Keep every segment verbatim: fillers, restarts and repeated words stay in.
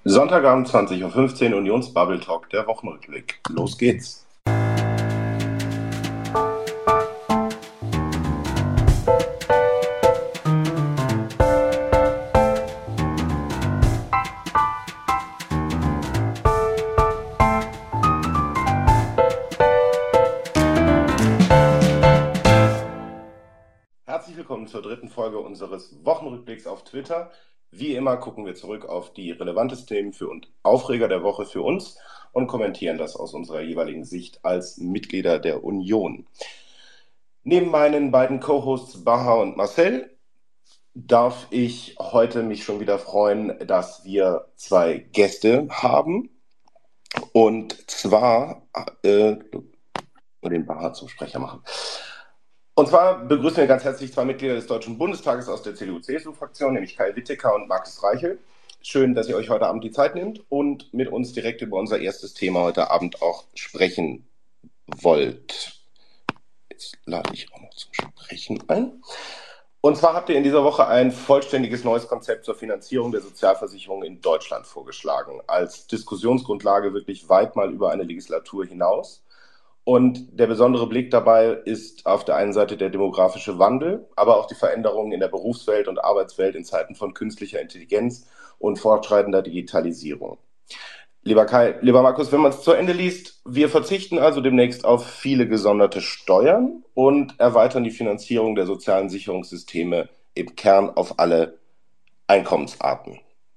Sonntagabend zwanzig Uhr fünfzehn, Unions-Bubble Talk, der Wochenrückblick. Los geht's. Herzlich willkommen zur dritten Folge unseres Wochenrückblicks auf Twitter. Wie immer gucken wir zurück auf die relevantesten Themen für und Aufreger der Woche für uns und kommentieren das aus unserer jeweiligen Sicht als Mitglieder der Union. Neben meinen beiden Co-Hosts Baha und Marcel darf ich heute mich schon wieder freuen, dass wir zwei Gäste haben. Und zwar äh, den Baha zum Sprecher machen. Und zwar begrüßen wir ganz herzlich zwei Mitglieder des Deutschen Bundestages aus der C D U-C S U-Fraktion, nämlich Kai Wittecker und Markus Reichel. Schön, dass ihr euch heute Abend die Zeit nehmt und mit uns direkt über unser erstes Thema heute Abend auch sprechen wollt. Jetzt lade ich auch noch zum Sprechen ein. Und zwar habt ihr in dieser Woche ein vollständiges neues Konzept zur Finanzierung der Sozialversicherung in Deutschland vorgeschlagen, als Diskussionsgrundlage wirklich weit mal über eine Legislatur hinaus. Und der besondere Blick dabei ist auf der einen Seite der demografische Wandel, aber auch die Veränderungen in der Berufswelt und Arbeitswelt in Zeiten von künstlicher Intelligenz und fortschreitender Digitalisierung. Lieber Kai, lieber Markus, wenn man es zu Ende liest, wir verzichten also demnächst auf viele gesonderte Steuern und erweitern die Finanzierung der sozialen Sicherungssysteme im Kern auf alle Einkommensarten.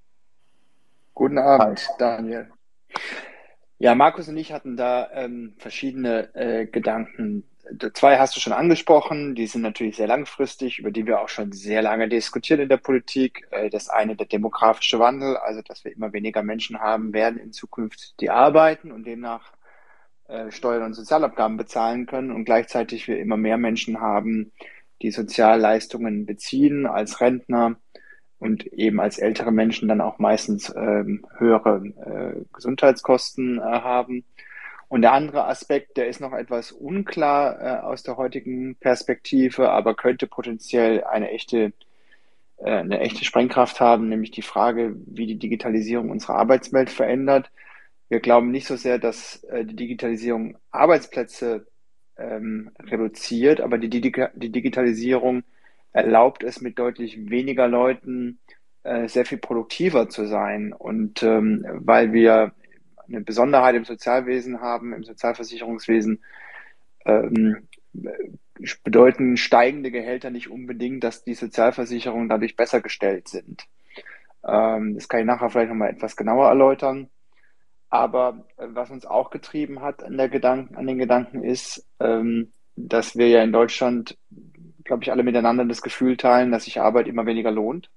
Guten Abend, Daniel. Ja, Markus und ich hatten da ähm, verschiedene äh, Gedanken. Zwei hast du schon angesprochen, die sind natürlich sehr langfristig, über die wir auch schon sehr lange diskutieren in der Politik. Äh, das eine, der demografische Wandel, also dass wir immer weniger Menschen haben werden in Zukunft, die arbeiten und demnach äh, Steuern und Sozialabgaben bezahlen können und gleichzeitig wir immer mehr Menschen haben, die Sozialleistungen beziehen als Rentner und eben als ältere Menschen dann auch meistens ähm, höhere äh, Gesundheitskosten äh, haben. Und der andere Aspekt, der ist noch etwas unklar äh, aus der heutigen Perspektive, aber könnte potenziell eine echte, äh, eine echte Sprengkraft haben, nämlich die Frage, wie die Digitalisierung unsere Arbeitswelt verändert. Wir glauben nicht so sehr, dass äh, die Digitalisierung Arbeitsplätze ähm, reduziert, aber die, die, die Digitalisierung erlaubt es mit deutlich weniger Leuten äh, sehr viel produktiver zu sein. Und ähm, weil wir eine Besonderheit im Sozialwesen haben, im Sozialversicherungswesen, ähm, bedeuten steigende Gehälter nicht unbedingt, dass die Sozialversicherungen dadurch besser gestellt sind. Ähm, das kann ich nachher vielleicht nochmal etwas genauer erläutern. Aber äh, was uns auch getrieben hat an, der Gedanken, an den Gedanken ist, ähm, dass wir ja in Deutschland, glaube ich, alle miteinander das Gefühl teilen, dass sich Arbeit immer weniger lohnt.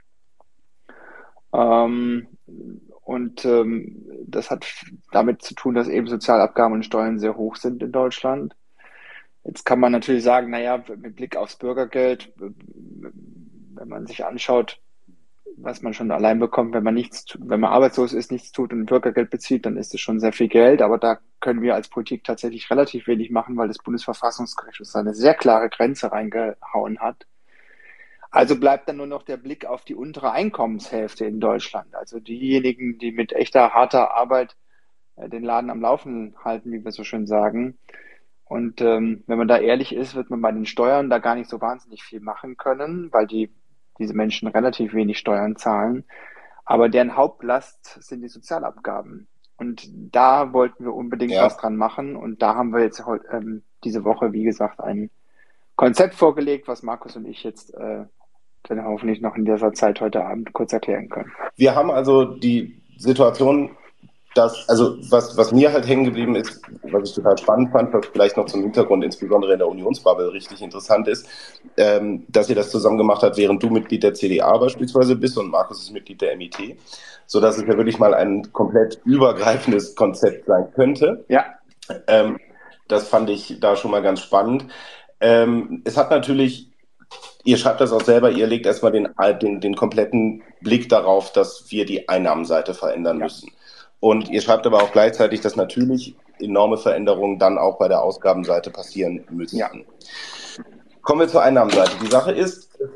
Ähm, und ähm, das hat damit zu tun, dass eben Sozialabgaben und Steuern sehr hoch sind in Deutschland. Jetzt kann man natürlich sagen, naja, mit Blick aufs Bürgergeld, wenn man sich anschaut, was man schon allein bekommt, wenn man nichts, wenn man arbeitslos ist, nichts tut und Bürgergeld bezieht, dann ist es schon sehr viel Geld. Aber da können wir als Politik tatsächlich relativ wenig machen, weil das Bundesverfassungsgericht uns eine sehr klare Grenze reingehauen hat. Also bleibt dann nur noch der Blick auf die untere Einkommenshälfte in Deutschland. Also diejenigen, die mit echter, harter Arbeit äh, den Laden am Laufen halten, wie wir so schön sagen. Und ähm, wenn man da ehrlich ist, wird man bei den Steuern da gar nicht so wahnsinnig viel machen können, weil die diese Menschen relativ wenig Steuern zahlen. Aber deren Hauptlast sind die Sozialabgaben. Und da wollten wir unbedingt Ja. was dran machen. Und da haben wir jetzt heute, ähm, diese Woche, wie gesagt, ein Konzept vorgelegt, was Markus und ich jetzt äh, dann hoffentlich noch in dieser Zeit heute Abend kurz erklären können. Wir haben also die Situation, dass, also was, was mir halt hängen geblieben ist, was ich total spannend fand, was vielleicht noch zum Hintergrund insbesondere in der Unionsbubble richtig interessant ist, ähm, dass ihr das zusammen gemacht habt, während du Mitglied der C D A beispielsweise bist und Markus ist Mitglied der M I T, sodass es ja wirklich mal ein komplett übergreifendes Konzept sein könnte. Ja. Ähm, das fand ich da schon mal ganz spannend. Ähm, es hat natürlich, ihr schreibt das auch selber, ihr legt erstmal den, den, den kompletten Blick darauf, dass wir die Einnahmenseite verändern Ja. müssen. Und ihr schreibt aber auch gleichzeitig, dass natürlich enorme Veränderungen dann auch bei der Ausgabenseite passieren müssen. Ja. Kommen wir zur Einnahmenseite. Die Sache ist,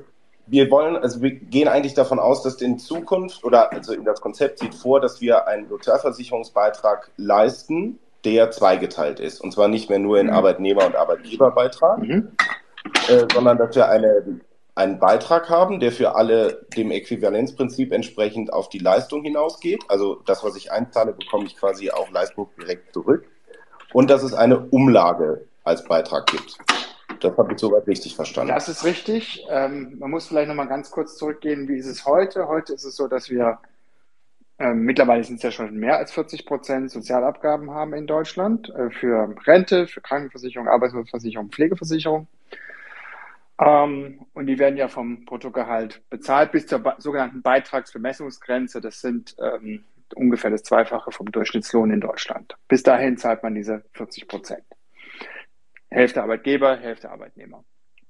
wir wollen, also wir gehen eigentlich davon aus, dass in Zukunft oder also das Konzept sieht vor, dass wir einen Sozialversicherungsbeitrag leisten, der zweigeteilt ist. Und zwar nicht mehr nur in Arbeitnehmer- und Arbeitgeberbeitrag, Mhm. äh, sondern dass wir eine, einen Beitrag haben, der für alle dem Äquivalenzprinzip entsprechend auf die Leistung hinausgeht. Also das, was ich einzahle, bekomme ich quasi auch leistungsdirekt zurück. Und dass es eine Umlage als Beitrag gibt. Das habe ich soweit richtig verstanden. Das ist richtig. Ähm, man muss vielleicht noch mal ganz kurz zurückgehen. Wie ist es heute? Heute ist es so, dass wir ähm, mittlerweile sind es ja schon mehr als vierzig Prozent Sozialabgaben haben in Deutschland äh, für Rente, für Krankenversicherung, Arbeitslosenversicherung, Pflegeversicherung. Ähm, und die werden ja vom Bruttogehalt bezahlt bis zur be- sogenannten Beitragsbemessungsgrenze. Das sind ähm, ungefähr das Zweifache vom Durchschnittslohn in Deutschland. Bis dahin zahlt man diese vierzig Prozent. Hälfte Arbeitgeber, Hälfte Arbeitnehmer.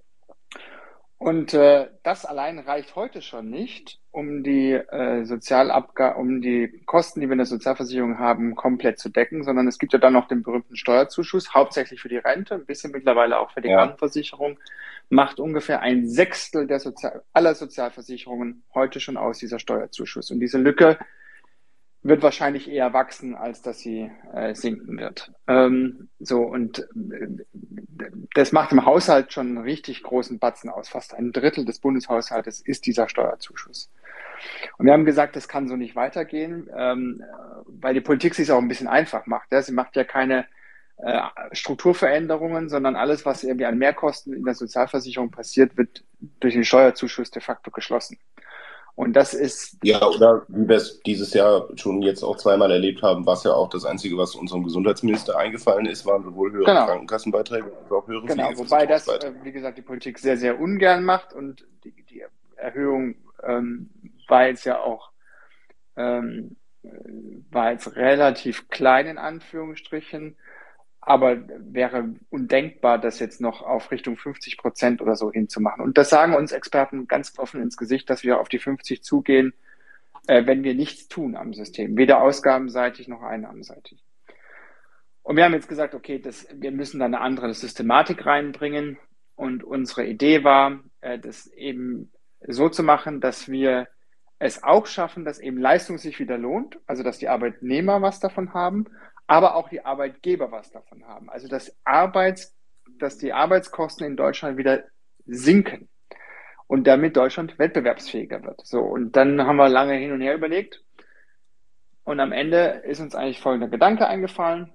Und äh, das allein reicht heute schon nicht, um die äh, Sozialabgaben, um die Kosten, die wir in der Sozialversicherung haben, komplett zu decken, sondern es gibt ja dann noch den berühmten Steuerzuschuss, hauptsächlich für die Rente, ein bisschen mittlerweile auch für die Ja. Krankenversicherung, macht ungefähr ein Sechstel der Sozial aller Sozialversicherungen heute schon aus, dieser Steuerzuschuss. Und diese Lücke wird wahrscheinlich eher wachsen, als dass sie äh, sinken wird. Ähm, so, und äh, das macht im Haushalt schon einen richtig großen Batzen aus. Fast ein Drittel des Bundeshaushaltes ist dieser Steuerzuschuss. Und wir haben gesagt, das kann so nicht weitergehen, ähm, weil die Politik sich auch ein bisschen einfach macht. Ja? Sie macht ja keine äh, Strukturveränderungen, sondern alles, was irgendwie an Mehrkosten in der Sozialversicherung passiert, wird durch den Steuerzuschuss de facto geschlossen. Und das ist. Ja, oder wie wir es dieses Jahr schon jetzt auch zweimal erlebt haben, was ja auch das Einzige, was unserem Gesundheitsminister eingefallen ist, waren sowohl höhere Genau. Krankenkassenbeiträge als auch höhere Genau, wobei das, äh, Pflegeversicherungsbeiträge. wie gesagt, die Politik sehr, sehr ungern macht und die, die Erhöhung ähm, war jetzt ja auch ähm, äh, war jetzt relativ klein in Anführungsstrichen, aber wäre undenkbar, das jetzt noch auf Richtung fünfzig Prozent oder so hinzumachen. Und das sagen uns Experten ganz offen ins Gesicht, dass wir auf die fünfzig zugehen, äh, wenn wir nichts tun am System, weder ausgabenseitig noch einnahmenseitig. Und wir haben jetzt gesagt, okay, das, wir müssen da eine andere Systematik reinbringen. Und unsere Idee war, äh, das eben so zu machen, dass wir es auch schaffen, dass eben Leistung sich wieder lohnt, also dass die Arbeitnehmer was davon haben, aber auch die Arbeitgeber was davon haben. Also dass Arbeits, dass die Arbeitskosten in Deutschland wieder sinken und damit Deutschland wettbewerbsfähiger wird. So, und dann haben wir lange hin und her überlegt. Und am Ende ist uns eigentlich folgender Gedanke eingefallen.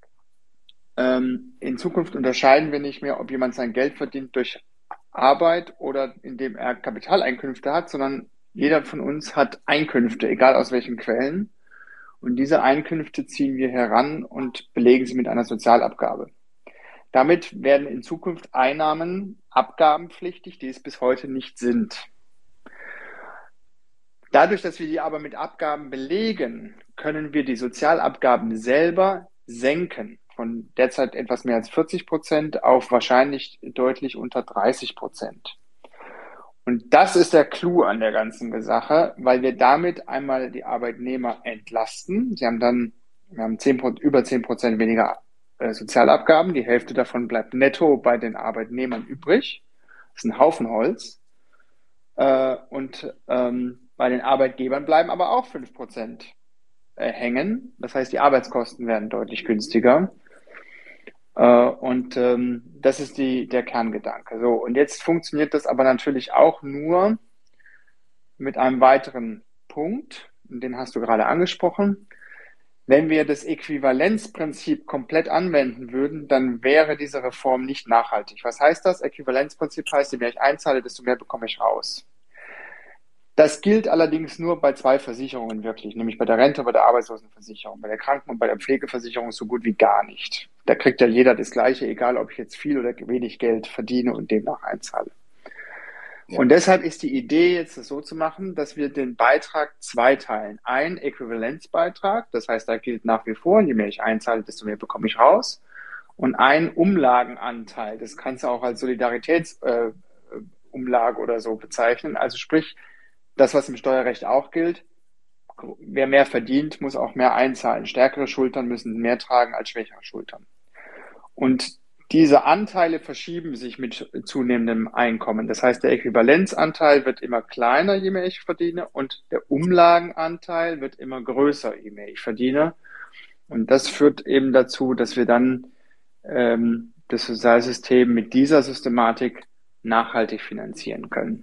Ähm, in Zukunft unterscheiden wir nicht mehr, ob jemand sein Geld verdient durch Arbeit oder indem er Kapitaleinkünfte hat, sondern jeder von uns hat Einkünfte, egal aus welchen Quellen. Und diese Einkünfte ziehen wir heran und belegen sie mit einer Sozialabgabe. Damit werden in Zukunft Einnahmen abgabenpflichtig, die es bis heute nicht sind. Dadurch, dass wir die aber mit Abgaben belegen, können wir die Sozialabgaben selber senken. Von derzeit etwas mehr als vierzig Prozent auf wahrscheinlich deutlich unter dreißig Prozent. Und das ist der Clou an der ganzen Sache, weil wir damit einmal die Arbeitnehmer entlasten. Sie haben dann, wir haben zehn, über zehn Prozent weniger äh, Sozialabgaben. Die Hälfte davon bleibt netto bei den Arbeitnehmern übrig. Das ist ein Haufen Holz. Äh, und ähm, bei den Arbeitgebern bleiben aber auch fünf Prozent äh, hängen. Das heißt, die Arbeitskosten werden deutlich günstiger. Und ähm, das ist die, der Kerngedanke. So, und jetzt funktioniert das aber natürlich auch nur mit einem weiteren Punkt, den hast du gerade angesprochen. Wenn wir das Äquivalenzprinzip komplett anwenden würden, dann wäre diese Reform nicht nachhaltig. Was heißt das? Äquivalenzprinzip heißt, je mehr ich einzahle, desto mehr bekomme ich raus. Das gilt allerdings nur bei zwei Versicherungen wirklich, nämlich bei der Rente und bei der Arbeitslosenversicherung. Bei der Kranken- und bei der Pflegeversicherung so gut wie gar nicht. Da kriegt ja jeder das Gleiche, egal ob ich jetzt viel oder wenig Geld verdiene und demnach einzahle. Ja. Und deshalb ist die Idee jetzt so zu machen, dass wir den Beitrag zweiteilen. Ein Äquivalenzbeitrag, das heißt, da gilt nach wie vor, je mehr ich einzahle, desto mehr bekomme ich raus. Und ein Umlagenanteil, das kannst du auch als Solidaritätsumlage äh, oder so bezeichnen. Also sprich, das, was im Steuerrecht auch gilt, wer mehr verdient, muss auch mehr einzahlen. Stärkere Schultern müssen mehr tragen als schwächere Schultern. Und Diese Anteile verschieben sich mit zunehmendem Einkommen. Das heißt, der Äquivalenzanteil wird immer kleiner, je mehr ich verdiene, und der Umlagenanteil wird immer größer, je mehr ich verdiene. Und das führt eben dazu, dass wir dann ähm, das Sozialsystem mit dieser Systematik nachhaltig finanzieren können.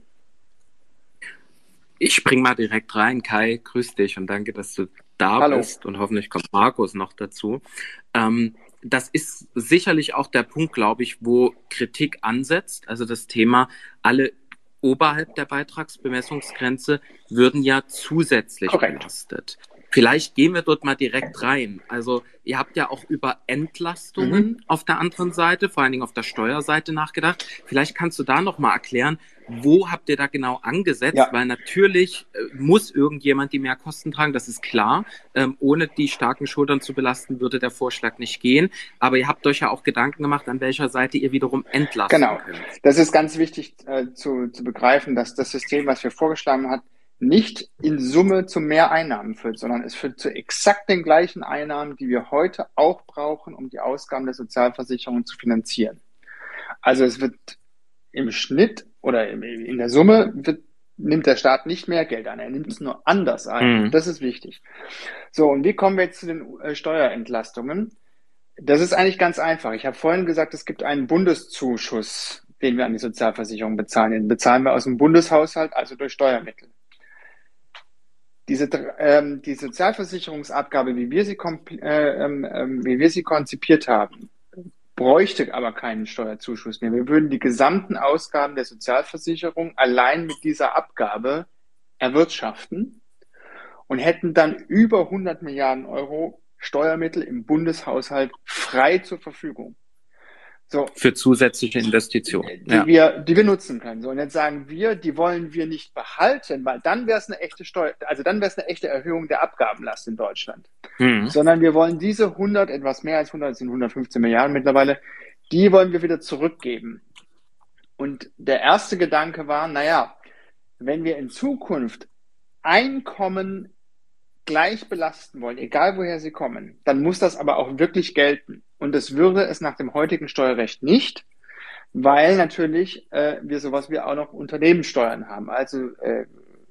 Ich spring mal direkt rein. Kai, grüß dich und danke, dass du da Hallo. bist, und hoffentlich kommt Markus noch dazu. Ähm, das ist sicherlich auch der Punkt, glaube ich, wo Kritik ansetzt. Also das Thema, alle oberhalb der Beitragsbemessungsgrenze würden ja zusätzlich Korrekt. belastet. Vielleicht gehen wir dort mal direkt rein. Also ihr habt ja auch über Entlastungen Mhm. auf der anderen Seite, vor allen Dingen auf der Steuerseite nachgedacht. Vielleicht kannst du da noch mal erklären, wo habt ihr da genau angesetzt? Ja. Weil natürlich äh, muss irgendjemand die Mehrkosten tragen, das ist klar. Ähm, ohne die starken Schultern zu belasten, würde der Vorschlag nicht gehen. Aber ihr habt euch ja auch Gedanken gemacht, an welcher Seite ihr wiederum entlasten Genau. könnt. Das ist ganz wichtig äh, zu, zu begreifen, dass das System, was wir vorgeschlagen haben, nicht in Summe zu mehr Einnahmen führt, sondern es führt zu exakt den gleichen Einnahmen, die wir heute auch brauchen, um die Ausgaben der Sozialversicherung zu finanzieren. Also es wird im Schnitt oder in der Summe wird, nimmt der Staat nicht mehr Geld an, er nimmt es nur anders ein. Mhm. Das ist wichtig. So, und wie kommen wir jetzt zu den äh, Steuerentlastungen? Das ist eigentlich ganz einfach. Ich habe vorhin gesagt, es gibt einen Bundeszuschuss, den wir an die Sozialversicherung bezahlen. Den bezahlen wir aus dem Bundeshaushalt, also durch Steuermittel. Diese, ähm, die Sozialversicherungsabgabe, wie wir sie, äh, ähm, wie wir sie konzipiert haben, bräuchte aber keinen Steuerzuschuss mehr. Wir würden die gesamten Ausgaben der Sozialversicherung allein mit dieser Abgabe erwirtschaften und hätten dann über hundert Milliarden Euro Steuermittel im Bundeshaushalt frei zur Verfügung. So, Für zusätzliche Investitionen. die, Ja. wir, die wir nutzen können. So, und jetzt sagen wir, die wollen wir nicht behalten, weil dann wäre es eine echte Steuer, also dann wäre es eine echte Erhöhung der Abgabenlast in Deutschland. Mhm. Sondern wir wollen diese hundert, etwas mehr als hundert, das sind hundertfünfzehn Milliarden mittlerweile, die wollen wir wieder zurückgeben. Und der erste Gedanke war, naja, wenn wir in Zukunft Einkommen gleich belasten wollen, egal woher sie kommen, dann muss das aber auch wirklich gelten. Und das würde es nach dem heutigen Steuerrecht nicht, weil natürlich äh, wir sowas wie auch noch Unternehmenssteuern haben, also äh,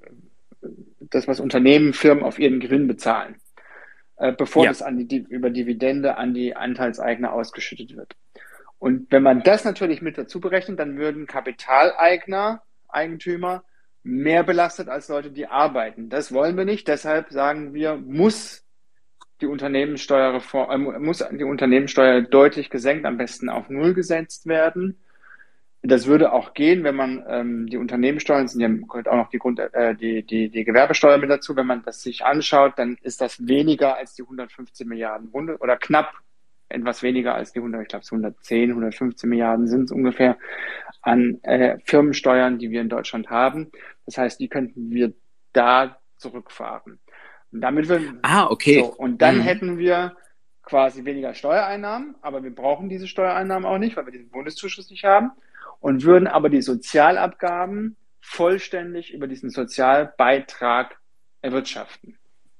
das, was Unternehmen, Firmen auf ihren Gewinn bezahlen, äh, bevor Ja. das an die, über Dividende an die Anteilseigner ausgeschüttet wird. Und wenn man das natürlich mit dazu berechnet, dann würden Kapitaleigner, Eigentümer mehr belastet als Leute, die arbeiten. Das wollen wir nicht. Deshalb sagen wir, muss die Unternehmenssteuer, äh, muss die Unternehmenssteuer deutlich gesenkt, am besten auf Null gesetzt werden. Das würde auch gehen, wenn man ähm, die Unternehmenssteuern, sind ja gehört auch noch die, Grund, äh, die, die, die Gewerbesteuer mit dazu. Wenn man das sich anschaut, dann ist das weniger als die hundertfünfzehn Milliarden Bunde oder knapp etwas weniger als die hundert, ich glaube es hundertzehn, hundertfünfzehn Milliarden sind es ungefähr an äh, Firmensteuern, die wir in Deutschland haben. Das heißt, die könnten wir da zurückfahren. Und damit wir, Ah, okay. so, und dann Mhm. hätten wir quasi weniger Steuereinnahmen, aber wir brauchen diese Steuereinnahmen auch nicht, weil wir diesen Bundeszuschuss nicht haben, und würden aber die Sozialabgaben vollständig über diesen Sozialbeitrag erwirtschaften.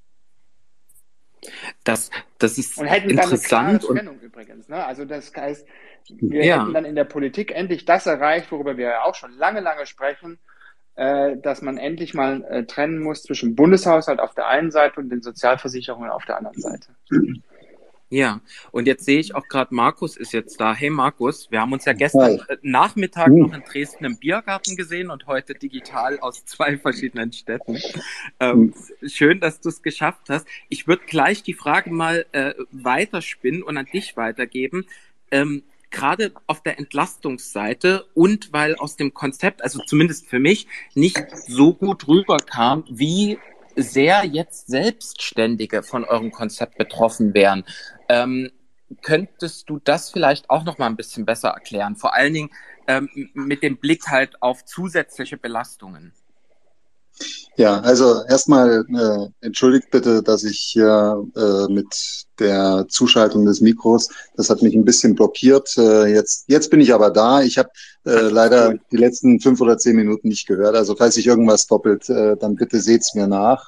Das, das ist Und hätten dann eine klare interessant. Und Trennung übrigens. Ne? Also das heißt, wir Ja. hätten dann in der Politik endlich das erreicht, worüber wir ja auch schon lange, lange sprechen, äh, dass man endlich mal äh, trennen muss zwischen Bundeshaushalt auf der einen Seite und den Sozialversicherungen auf der anderen Seite. Ja, und jetzt sehe ich auch gerade, Markus ist jetzt da. Hey Markus, wir haben uns ja gestern Hi. äh, Nachmittag Hm. noch in Dresden im Biergarten gesehen und heute digital aus zwei verschiedenen Städten. Ähm, schön, dass du es geschafft hast. Ich würde gleich die Frage mal äh, weiterspinnen und an dich weitergeben. Ähm, Gerade auf der Entlastungsseite und weil aus dem Konzept, also zumindest für mich, nicht so gut rüberkam, wie sehr jetzt Selbstständige von eurem Konzept betroffen wären. Ähm, könntest du das vielleicht auch noch mal ein bisschen besser erklären? Vor allen Dingen ähm, mit dem Blick halt auf zusätzliche Belastungen. Ja, also erstmal äh, entschuldigt bitte, dass ich hier äh, mit der Zuschaltung des Mikros, das hat mich ein bisschen blockiert. Äh, jetzt, jetzt bin ich aber da. Ich habe äh, leider die letzten fünf oder zehn Minuten nicht gehört. Also falls ich irgendwas doppelt, äh, dann bitte seht's mir nach.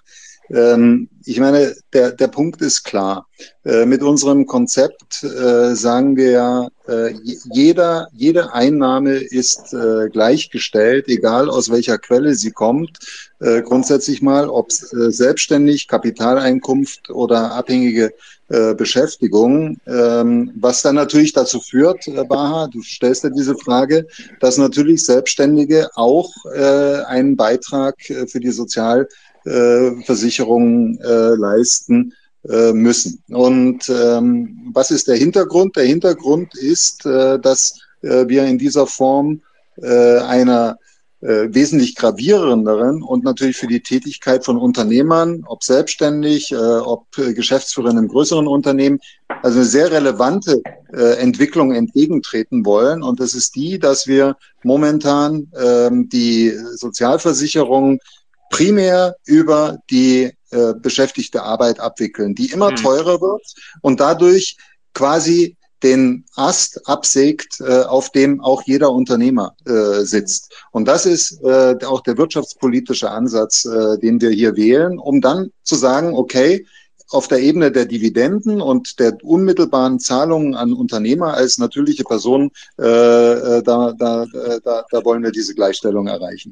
Ähm, ich meine, der, der Punkt ist klar. Äh, mit unserem Konzept äh, sagen wir ja, äh, jeder, jede Einnahme ist äh, gleichgestellt, egal aus welcher Quelle sie kommt. Äh, grundsätzlich mal, ob äh, selbstständig, Kapitaleinkunft oder abhängige äh, Beschäftigung, ähm, was dann natürlich dazu führt, äh, Baha, du stellst ja diese Frage, dass natürlich Selbstständige auch äh, einen Beitrag äh, für die Sozial Äh, Versicherungen äh, leisten äh, müssen. Und ähm, was ist der Hintergrund? Der Hintergrund ist, äh, dass äh, wir in dieser Form äh, einer äh, wesentlich gravierenderen und natürlich für die Tätigkeit von Unternehmern, ob selbstständig, äh, ob äh, Geschäftsführer in einem größeren Unternehmen, also eine sehr relevante äh, Entwicklung entgegentreten wollen. Und das ist die, dass wir momentan ähm, die Sozialversicherung primär über die äh, beschäftigte Arbeit abwickeln, die immer teurer wird und dadurch quasi den Ast absägt, äh, auf dem auch jeder Unternehmer äh, sitzt. Und das ist äh, auch der wirtschaftspolitische Ansatz, äh, den wir hier wählen, um dann zu sagen, okay, auf der Ebene der Dividenden und der unmittelbaren Zahlungen an Unternehmer als natürliche Personen, äh, da, da, da, da wollen wir diese Gleichstellung erreichen.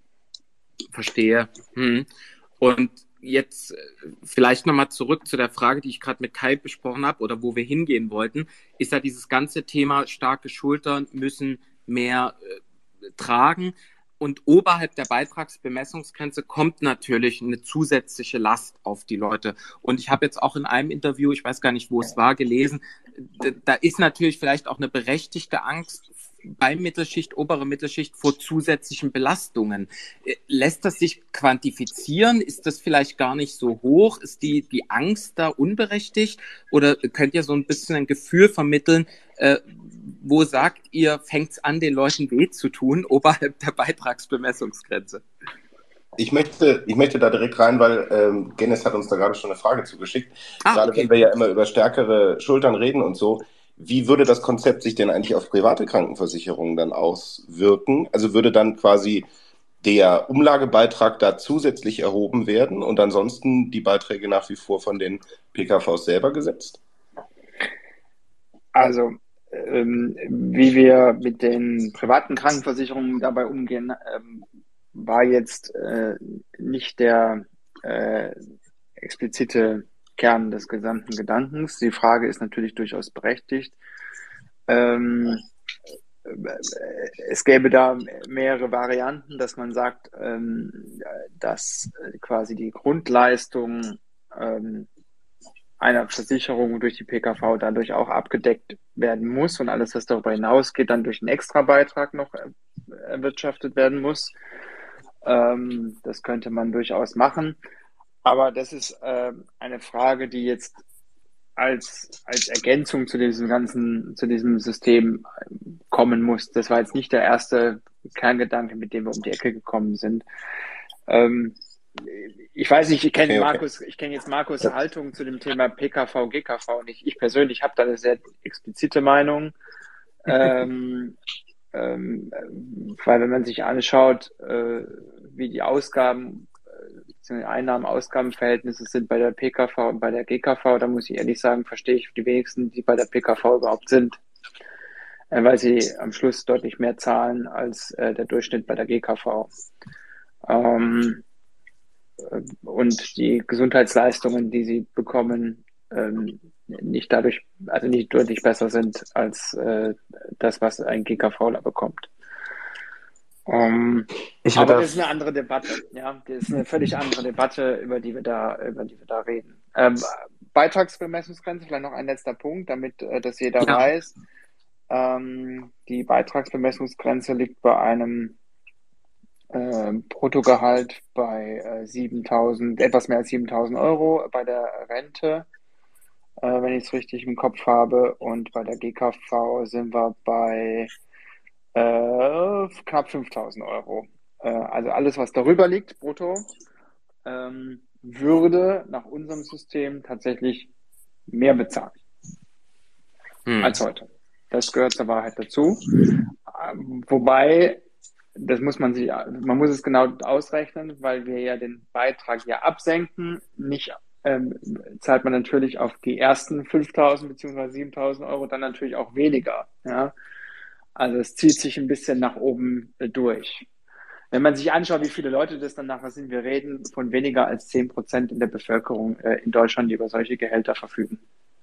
Verstehe. Hm. Und jetzt vielleicht nochmal zurück zu der Frage, die ich gerade mit Kai besprochen habe oder wo wir hingehen wollten, ist ja dieses ganze Thema, starke Schultern müssen mehr äh, tragen. Und oberhalb der Beitragsbemessungsgrenze kommt natürlich eine zusätzliche Last auf die Leute. Und ich habe jetzt auch in einem Interview, ich weiß gar nicht, wo es war, gelesen, da ist natürlich vielleicht auch eine berechtigte Angst bei Mittelschicht, obere Mittelschicht vor zusätzlichen Belastungen. Lässt das sich quantifizieren? Ist das vielleicht gar nicht so hoch? Ist die, die Angst da unberechtigt? Oder könnt ihr so ein bisschen ein Gefühl vermitteln, äh, wo sagt ihr, fängt es an, den Leuten weh zu tun, oberhalb der Beitragsbemessungsgrenze? Ich möchte, ich möchte da direkt rein, weil ähm, Gennis hat uns da gerade schon eine Frage zugeschickt. Ah, gerade okay. wenn wir ja immer über stärkere Schultern reden und so, wie würde das Konzept sich denn eigentlich auf private Krankenversicherungen dann auswirken? Also würde dann quasi der Umlagebeitrag da zusätzlich erhoben werden und ansonsten die Beiträge nach wie vor von den P K Vs selber gesetzt? Also, ähm, wie wir mit den privaten Krankenversicherungen dabei umgehen, ähm, war jetzt äh, nicht der äh, explizite Kern des gesamten Gedankens. Die Frage ist natürlich durchaus berechtigt. Ähm, es gäbe da mehrere Varianten, dass man sagt, ähm, dass quasi die Grundleistung ähm, einer Versicherung durch die P K V dadurch auch abgedeckt werden muss und alles, was darüber hinausgeht, dann durch einen Extrabeitrag noch erwirtschaftet werden muss. Ähm, das könnte man durchaus machen. Aber das ist äh, eine Frage, die jetzt als, als Ergänzung zu diesem ganzen, zu diesem System kommen muss. Das war jetzt nicht der erste Kerngedanke, mit dem wir um die Ecke gekommen sind. Ähm, ich weiß nicht, ich kenne Okay, okay. Markus, ich kenne jetzt Markus' Haltung zu dem Thema P K V, G K V nicht. Ich persönlich habe da eine sehr explizite Meinung. ähm, ähm, weil wenn man sich anschaut, äh, wie die Ausgaben, äh, Einnahmen-Ausgabenverhältnisse sind bei der P K V und bei der G K V, da muss ich ehrlich sagen, verstehe ich die wenigsten, die bei der P K V überhaupt sind, äh, weil sie am Schluss deutlich mehr zahlen als äh, der Durchschnitt bei der G K V. Ähm, und die Gesundheitsleistungen, die sie bekommen, ähm, nicht dadurch, also nicht deutlich besser sind als äh, das, was ein G K Vler bekommt. Um, ich aber das das ist eine andere Debatte, ja, das ist eine völlig andere Debatte, über die wir da, über die wir da reden. Ähm, Beitragsbemessungsgrenze, vielleicht noch ein letzter Punkt, damit äh, das jeder Ja. weiß. Ähm, die Beitragsbemessungsgrenze liegt bei einem äh, Bruttogehalt bei äh, siebentausend, etwas mehr als siebentausend Euro bei der Rente, äh, wenn ich es richtig im Kopf habe, und bei der G K V sind wir bei äh, knapp fünftausend Euro. Äh, also alles, was darüber liegt, brutto, ähm, würde nach unserem System tatsächlich mehr bezahlen Hm. als heute. Das gehört zur Wahrheit dazu. Ähm, wobei das muss man sich, man muss es genau ausrechnen, weil wir ja den Beitrag ja absenken. Nicht ähm, zahlt man natürlich auf die ersten fünftausend beziehungsweise siebentausend Euro dann natürlich auch weniger. Ja? Also es zieht sich ein bisschen nach oben äh, durch. Wenn man sich anschaut, wie viele Leute das dann nachher sind, wir reden von weniger als zehn Prozent in der Bevölkerung äh, in Deutschland, die über solche Gehälter verfügen.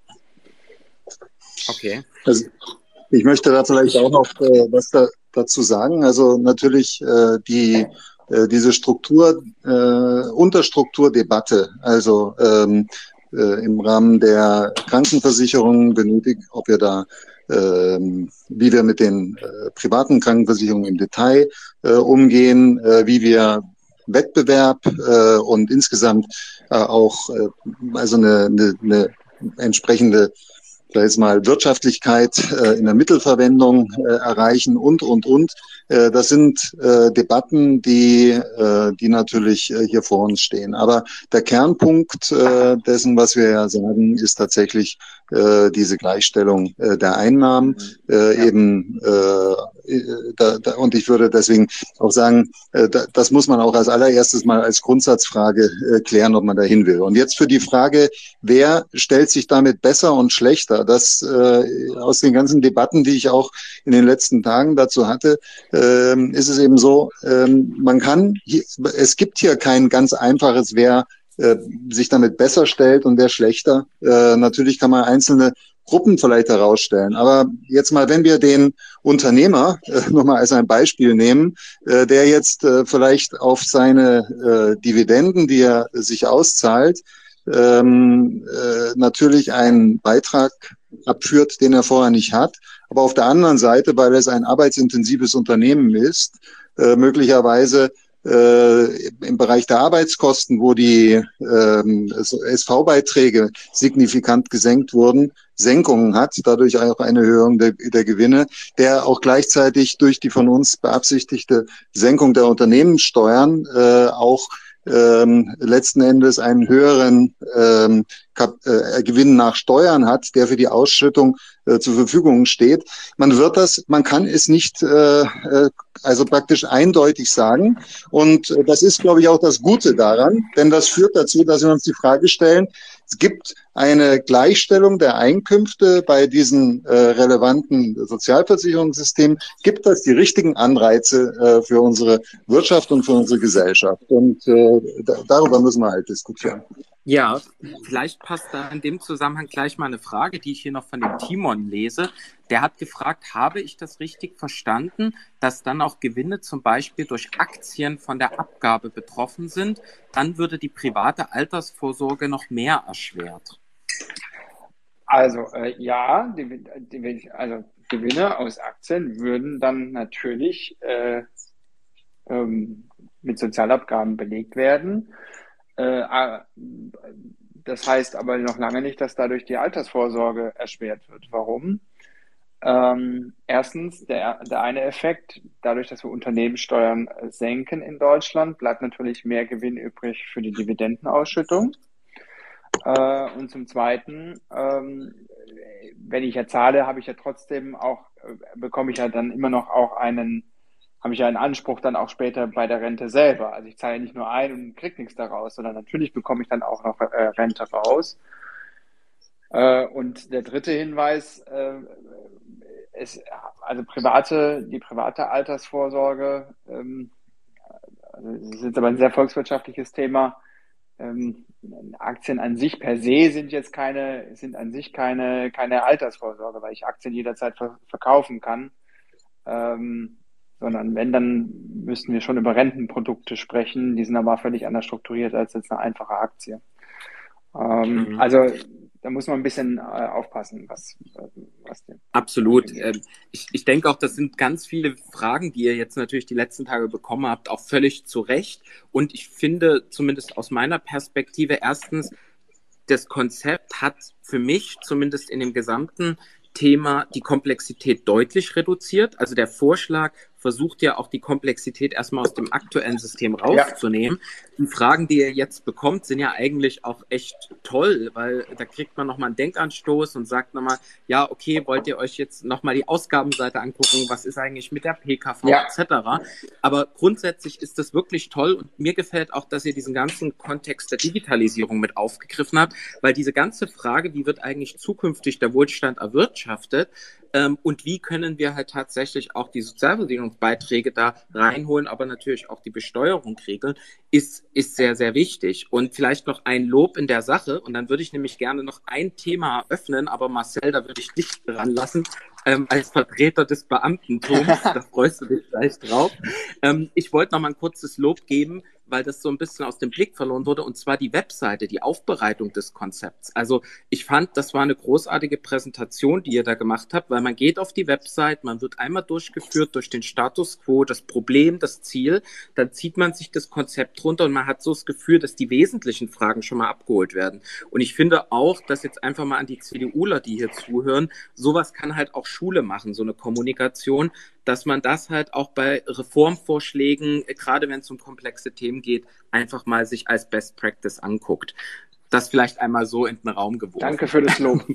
Okay. Also ich möchte da vielleicht auch noch äh, was da, dazu sagen. Also natürlich äh, die äh, diese Struktur, äh, Unterstrukturdebatte, also ähm, äh, im Rahmen der Krankenversicherung benötigt, ob wir da ähm, wie wir mit den äh, privaten Krankenversicherungen im Detail äh, umgehen, äh, wie wir Wettbewerb äh, und insgesamt äh, auch äh, also eine, eine, eine entsprechende, sag ich jetzt mal, Wirtschaftlichkeit äh, in der Mittelverwendung äh, erreichen und, und, und. Äh, das sind äh, Debatten, die, äh, die natürlich äh, hier vor uns stehen. Aber der Kernpunkt äh, dessen, was wir ja sagen, ist tatsächlich äh, diese Gleichstellung äh, der Einnahmen. Äh, ja. Eben, äh, da, da, und ich würde deswegen auch sagen, äh, da, das muss man auch als allererstes mal als Grundsatzfrage äh, klären, ob man dahin will. Und jetzt für die Frage, wer stellt sich damit besser und schlechter? Das äh, aus den ganzen Debatten, die ich auch in den letzten Tagen dazu hatte, äh, ist es eben so, äh, man kann, hier, es gibt hier kein ganz einfaches, wer äh, sich damit besser stellt und wer schlechter. Äh, natürlich kann man einzelne Gruppen vielleicht herausstellen. Aber jetzt mal, wenn wir den Unternehmer äh, nochmal als ein Beispiel nehmen, äh, der jetzt äh, vielleicht auf seine äh, Dividenden, die er sich auszahlt, ähm, äh, natürlich einen Beitrag abführt, den er vorher nicht hat. Aber auf der anderen Seite, weil es ein arbeitsintensives Unternehmen ist, äh, möglicherweise äh, im Bereich der Arbeitskosten, wo die ähm, S V-Beiträge signifikant gesenkt wurden, Senkungen hat, dadurch auch eine Erhöhung der, der Gewinne, der auch gleichzeitig durch die von uns beabsichtigte Senkung der Unternehmenssteuern äh, auch ähm, letzten Endes einen höheren ähm, Kap äh, Gewinn nach Steuern hat, der für die Ausschüttung äh, zur Verfügung steht. Man wird das, man kann es nicht äh, äh, also praktisch eindeutig sagen. Und äh, das ist, glaube ich, auch das Gute daran, denn das führt dazu, dass wir uns die Frage stellen, es gibt eine Gleichstellung der Einkünfte bei diesen äh, relevanten Sozialversicherungssystemen. Gibt das die richtigen Anreize äh, für unsere Wirtschaft und für unsere Gesellschaft? Und äh, da, darüber müssen wir halt diskutieren. Ja, vielleicht passt da in dem Zusammenhang gleich mal eine Frage, die ich hier noch von dem Timon lese. Der hat gefragt, habe ich das richtig verstanden, dass dann auch Gewinne zum Beispiel durch Aktien von der Abgabe betroffen sind? Dann würde die private Altersvorsorge noch mehr erschwert. Also äh, ja, die, die, also Gewinne aus Aktien würden dann natürlich äh, ähm, mit Sozialabgaben belegt werden. Äh, das heißt aber noch lange nicht, dass dadurch die Altersvorsorge erschwert wird. Warum? Ähm, erstens, der, der eine Effekt, dadurch, dass wir Unternehmenssteuern senken in Deutschland, bleibt natürlich mehr Gewinn übrig für die Dividendenausschüttung. Äh, und zum Zweiten, ähm, wenn ich ja zahle, habe ich ja trotzdem auch, äh, bekomme ich ja dann immer noch auch einen, habe ich ja einen Anspruch dann auch später bei der Rente selber. Also ich zahle nicht nur ein und kriege nichts daraus, sondern natürlich bekomme ich dann auch noch äh, Rente raus. Äh, und der dritte Hinweis, äh, ist, also private, die private Altersvorsorge, ähm, also das ist jetzt aber ein sehr volkswirtschaftliches Thema. Ähm, Aktien an sich per se sind jetzt keine, sind an sich keine, keine Altersvorsorge, weil ich Aktien jederzeit ver verkaufen kann. Ähm, sondern wenn, dann müssten wir schon über Rentenprodukte sprechen. Die sind aber völlig anders strukturiert als jetzt eine einfache Aktie. Ähm, mhm. Also da muss man ein bisschen äh, aufpassen, was, was den Absolut. Ähm, ich, ich denke auch, das sind ganz viele Fragen, die ihr jetzt natürlich die letzten Tage bekommen habt, auch völlig zu Recht. Und ich finde, zumindest aus meiner Perspektive, erstens, das Konzept hat für mich zumindest in dem gesamten Thema die Komplexität deutlich reduziert. Also der Vorschlag versucht ja auch die Komplexität erstmal aus dem aktuellen System rauszunehmen. Ja. Die Fragen, die ihr jetzt bekommt, sind ja eigentlich auch echt toll, weil da kriegt man nochmal einen Denkanstoß und sagt nochmal, ja, okay, wollt ihr euch jetzt nochmal die Ausgabenseite angucken, was ist eigentlich mit der P K V ja. et cetera. Aber grundsätzlich ist das wirklich toll und mir gefällt auch, dass ihr diesen ganzen Kontext der Digitalisierung mit aufgegriffen habt, weil diese ganze Frage, wie wird eigentlich zukünftig der Wohlstand erwirtschaftet, Ähm, und wie können wir halt tatsächlich auch die Sozialversicherungsbeiträge da reinholen, aber natürlich auch die Besteuerung regeln, ist, ist sehr, sehr wichtig. Und vielleicht noch ein Lob in der Sache. Und dann würde ich nämlich gerne noch ein Thema öffnen, aber Marcel, da würde ich dich dran lassen, ähm, als Vertreter des Beamtentums. Da freust du dich gleich drauf. Ähm, ich wollte noch mal ein kurzes Lob geben, weil das so ein bisschen aus dem Blick verloren wurde, und zwar die Webseite, die Aufbereitung des Konzepts. Also ich fand, das war eine großartige Präsentation, die ihr da gemacht habt, weil man geht auf die Website, man wird einmal durchgeführt durch den Status quo, das Problem, das Ziel, dann zieht man sich das Konzept runter und man hat so das Gefühl, dass die wesentlichen Fragen schon mal abgeholt werden. Und ich finde auch, dass jetzt einfach mal an die CDUler, die hier zuhören, sowas kann halt auch Schule machen, so eine Kommunikation, dass man das halt auch bei Reformvorschlägen, gerade wenn es um komplexe Themen geht, einfach mal sich als Best Practice anguckt. Das vielleicht einmal so in den Raum geworfen. Danke für das Lob.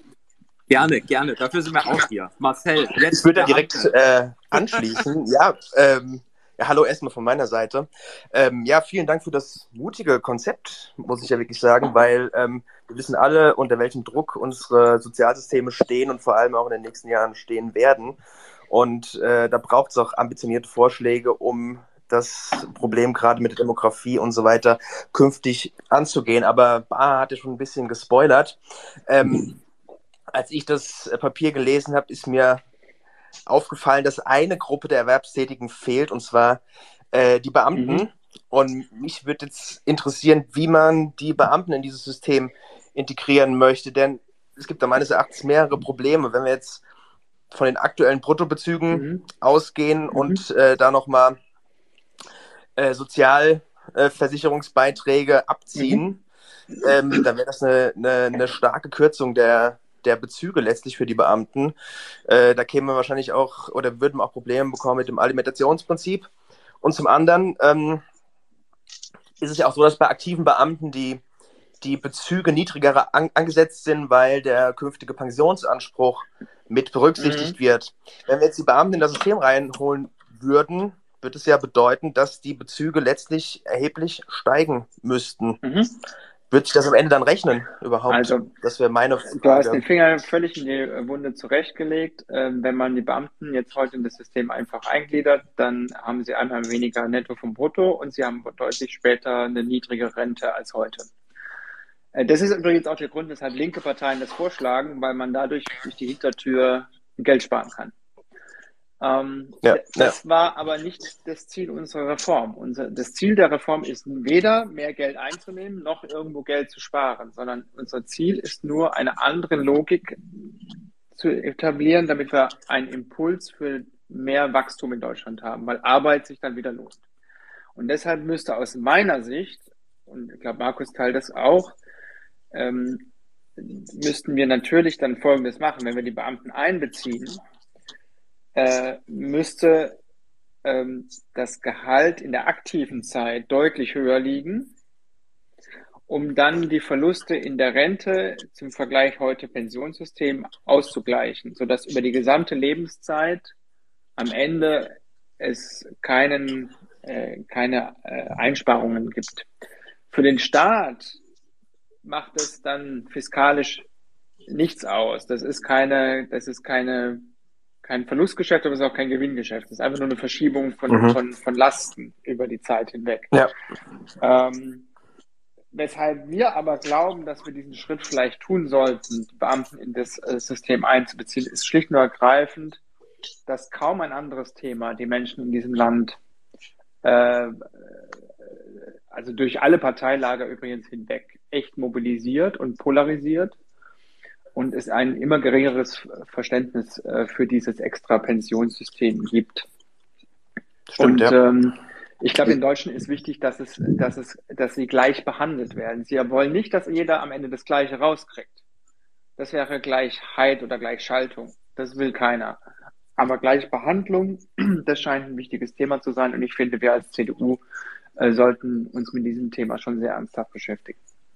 Gerne, gerne. Dafür sind wir auch hier. Marcel, jetzt. Ich würde da direkt äh, anschließen. ja, ähm, ja, hallo erstmal von meiner Seite. Ähm, ja, vielen Dank für das mutige Konzept, muss ich ja wirklich sagen, weil ähm, wir wissen alle, unter welchem Druck unsere Sozialsysteme stehen und vor allem auch in den nächsten Jahren stehen werden. Und äh, da braucht es auch ambitionierte Vorschläge, um das Problem gerade mit der Demografie und so weiter künftig anzugehen. Aber Bar hat ja schon ein bisschen gespoilert. Ähm, als ich das Papier gelesen habe, ist mir aufgefallen, dass eine Gruppe der Erwerbstätigen fehlt, und zwar äh, die Beamten. Mhm. Und mich würde jetzt interessieren, wie man die Beamten in dieses System integrieren möchte. Denn es gibt da meines Erachtens mehrere Probleme. Wenn wir jetzt von den aktuellen Bruttobezügen mhm. ausgehen mhm. und äh, da nochmal äh, Sozialversicherungsbeiträge äh, abziehen, mhm. ähm, dann wäre das eine, eine, eine starke Kürzung der, der Bezüge letztlich für die Beamten. Äh, da kämen wir wahrscheinlich auch, oder würden wir auch Probleme bekommen mit dem Alimentationsprinzip. Und zum anderen ähm, ist es ja auch so, dass bei aktiven Beamten die die Bezüge niedriger an, angesetzt sind, weil der künftige Pensionsanspruch mit berücksichtigt mhm. wird. Wenn wir jetzt die Beamten in das System reinholen würden, wird es ja bedeuten, dass die Bezüge letztlich erheblich steigen müssten. Mhm. Wird sich das am Ende dann rechnen überhaupt? Also, das wäre meine Frage. Du hast den Finger völlig in die Wunde zurechtgelegt. Ähm, wenn man die Beamten jetzt heute in das System einfach eingliedert, dann haben sie einmal weniger Netto vom Brutto und sie haben deutlich später eine niedrigere Rente als heute. Das ist übrigens auch der Grund, weshalb linke Parteien das vorschlagen, weil man dadurch durch die Hintertür Geld sparen kann. Ähm, ja, das ja. war aber nicht das Ziel unserer Reform. Unser, das Ziel der Reform ist weder mehr Geld einzunehmen, noch irgendwo Geld zu sparen, sondern unser Ziel ist nur, eine andere Logik zu etablieren, damit wir einen Impuls für mehr Wachstum in Deutschland haben, weil Arbeit sich dann wieder lohnt. Und deshalb müsste aus meiner Sicht, und ich glaube, Markus teilt das auch, Ähm, müssten wir natürlich dann Folgendes machen. Wenn wir die Beamten einbeziehen, äh, müsste ähm, das Gehalt in der aktiven Zeit deutlich höher liegen, um dann die Verluste in der Rente zum Vergleich heute Pensionssystem auszugleichen, sodass über die gesamte Lebenszeit am Ende es keinen, äh, keine äh, Einsparungen gibt. Für den Staat macht es dann fiskalisch nichts aus. Das ist keine, das ist keine, kein Verlustgeschäft, aber es ist auch kein Gewinngeschäft. Das ist einfach nur eine Verschiebung von, mhm. von, von Lasten über die Zeit hinweg. Ja. Ähm, weshalb wir aber glauben, dass wir diesen Schritt vielleicht tun sollten, die Beamten in das äh, System einzubeziehen, ist schlicht und ergreifend, dass kaum ein anderes Thema die Menschen in diesem Land äh, also durch alle Parteilager übrigens hinweg, echt mobilisiert und polarisiert und es ein immer geringeres Verständnis äh, für dieses extra Pensionssystem gibt. Stimmt, und ja. ähm, ich glaube, in Deutschland ist wichtig, dass es, dass es, dass sie gleich behandelt werden. Sie wollen nicht, dass jeder am Ende das Gleiche rauskriegt. Das wäre Gleichheit oder Gleichschaltung. Das will keiner. Aber Gleichbehandlung, das scheint ein wichtiges Thema zu sein. Und ich finde, wir als C D U äh, sollten uns mit diesem Thema schon sehr ernsthaft beschäftigen.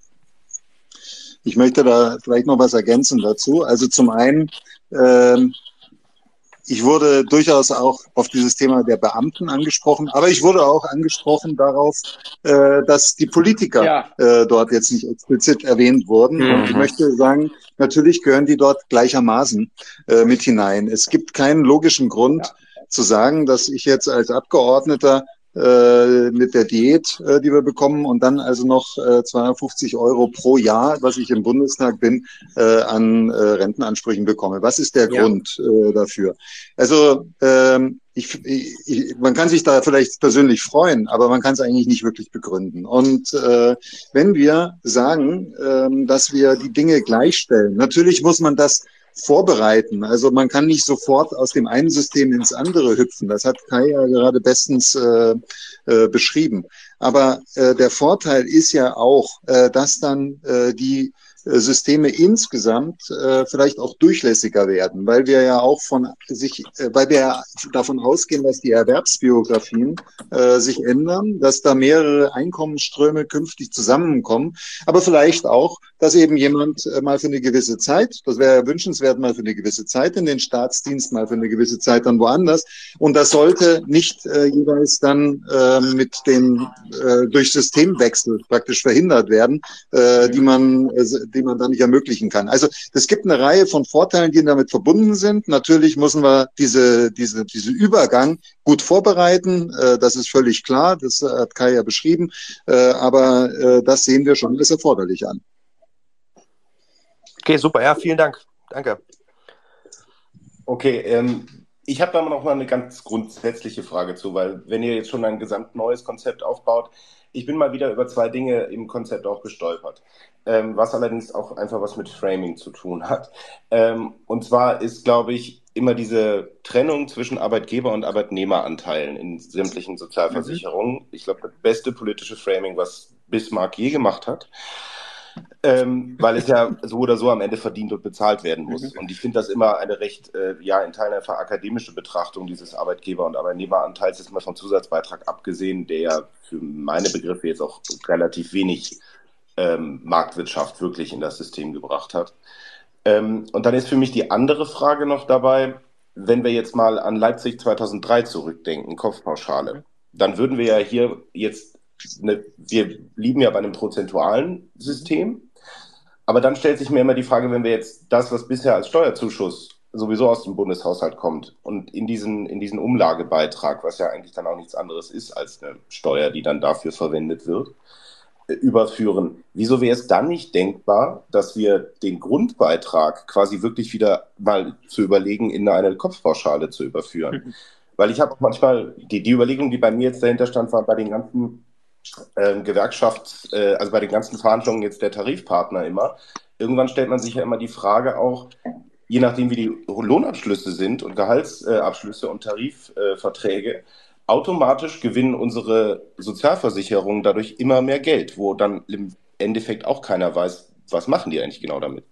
Ich möchte da vielleicht noch was ergänzen dazu. Also zum einen, ähm, ich wurde durchaus auch auf dieses Thema der Beamten angesprochen, aber ich wurde auch angesprochen darauf, äh, dass die Politiker Ja. äh, dort jetzt nicht explizit erwähnt wurden. Mhm. Und ich möchte sagen, natürlich gehören die dort gleichermaßen äh, mit hinein. Es gibt keinen logischen Grund Ja. zu sagen, dass ich jetzt als Abgeordneter äh, mit der Diät, äh, die wir bekommen, und dann also noch äh, zweihundertfünfzig Euro pro Jahr, was ich im Bundestag bin, äh, an äh, Rentenansprüchen bekomme. Was ist der Ja. Grund äh, dafür? Also ähm, ich, ich, man kann sich da vielleicht persönlich freuen, aber man kann es eigentlich nicht wirklich begründen. Und äh, wenn wir sagen, ähm, dass wir die Dinge gleichstellen, natürlich muss man das vorbereiten. Also man kann nicht sofort aus dem einen System ins andere hüpfen. Das hat Kai ja gerade bestens äh, äh, beschrieben. Aber äh, der Vorteil ist ja auch, äh, dass dann äh, die äh, Systeme insgesamt äh, vielleicht auch durchlässiger werden, weil wir ja auch von sich, äh, weil wir ja davon ausgehen, dass die Erwerbsbiografien äh, sich ändern, dass da mehrere Einkommensströme künftig zusammenkommen, aber vielleicht auch, dass eben jemand äh, mal für eine gewisse Zeit, das wäre ja wünschenswert, mal für eine gewisse Zeit in den Staatsdienst, mal für eine gewisse Zeit dann woanders, und das sollte nicht äh, jeweils dann äh, mit den äh, durch Systemwechsel praktisch verhindert werden, äh, die man äh, die man dann nicht ermöglichen kann. Also es gibt eine Reihe von Vorteilen, die damit verbunden sind. Natürlich müssen wir diese diese diese Übergang gut vorbereiten. Äh, das ist völlig klar. Das hat Kai ja beschrieben. Äh, aber äh, das sehen wir schon als erforderlich an. Okay, super. Ja, vielen Dank. Danke. Okay, ähm, ich habe da noch mal eine ganz grundsätzliche Frage zu, weil wenn ihr jetzt schon ein gesamt neues Konzept aufbaut, ich bin mal wieder über zwei Dinge im Konzept auch gestolpert, ähm, was allerdings auch einfach was mit Framing zu tun hat. Ähm, und zwar ist, glaube ich, immer diese Trennung zwischen Arbeitgeber- und Arbeitnehmeranteilen in sämtlichen Sozialversicherungen. Ich glaube, das beste politische Framing, was Bismarck je gemacht hat. Ähm, weil es ja so oder so am Ende verdient und bezahlt werden muss. Und ich finde das immer eine recht, äh, ja, in Teilen einfach akademische Betrachtung dieses Arbeitgeber- und Arbeitnehmeranteils, ist mal vom Zusatzbeitrag abgesehen, der ja für meine Begriffe jetzt auch relativ wenig ähm, Marktwirtschaft wirklich in das System gebracht hat. Ähm, und dann ist für mich die andere Frage noch dabei, wenn wir jetzt mal an Leipzig zweitausenddrei zurückdenken, Kopfpauschale, dann würden wir ja hier jetzt Eine, wir blieben ja bei einem prozentualen System, aber dann stellt sich mir immer die Frage, wenn wir jetzt das, was bisher als Steuerzuschuss sowieso aus dem Bundeshaushalt kommt und in diesen, in diesen Umlagebeitrag, was ja eigentlich dann auch nichts anderes ist als eine Steuer, die dann dafür verwendet wird, überführen. Wieso wäre es dann nicht denkbar, dass wir den Grundbeitrag quasi wirklich wieder mal zu überlegen, in eine Kopfpauschale zu überführen? Weil ich habe auch manchmal, die, die Überlegung, die bei mir jetzt dahinter stand, war bei den ganzen ähm, Gewerkschafts-, äh, also bei den ganzen Verhandlungen jetzt der Tarifpartner immer. Irgendwann stellt man sich ja immer die Frage auch, je nachdem wie die Lohnabschlüsse sind und Gehaltsabschlüsse und Tarifverträge, automatisch gewinnen unsere Sozialversicherungen dadurch immer mehr Geld, wo dann im Endeffekt auch keiner weiß, was machen die eigentlich genau damit.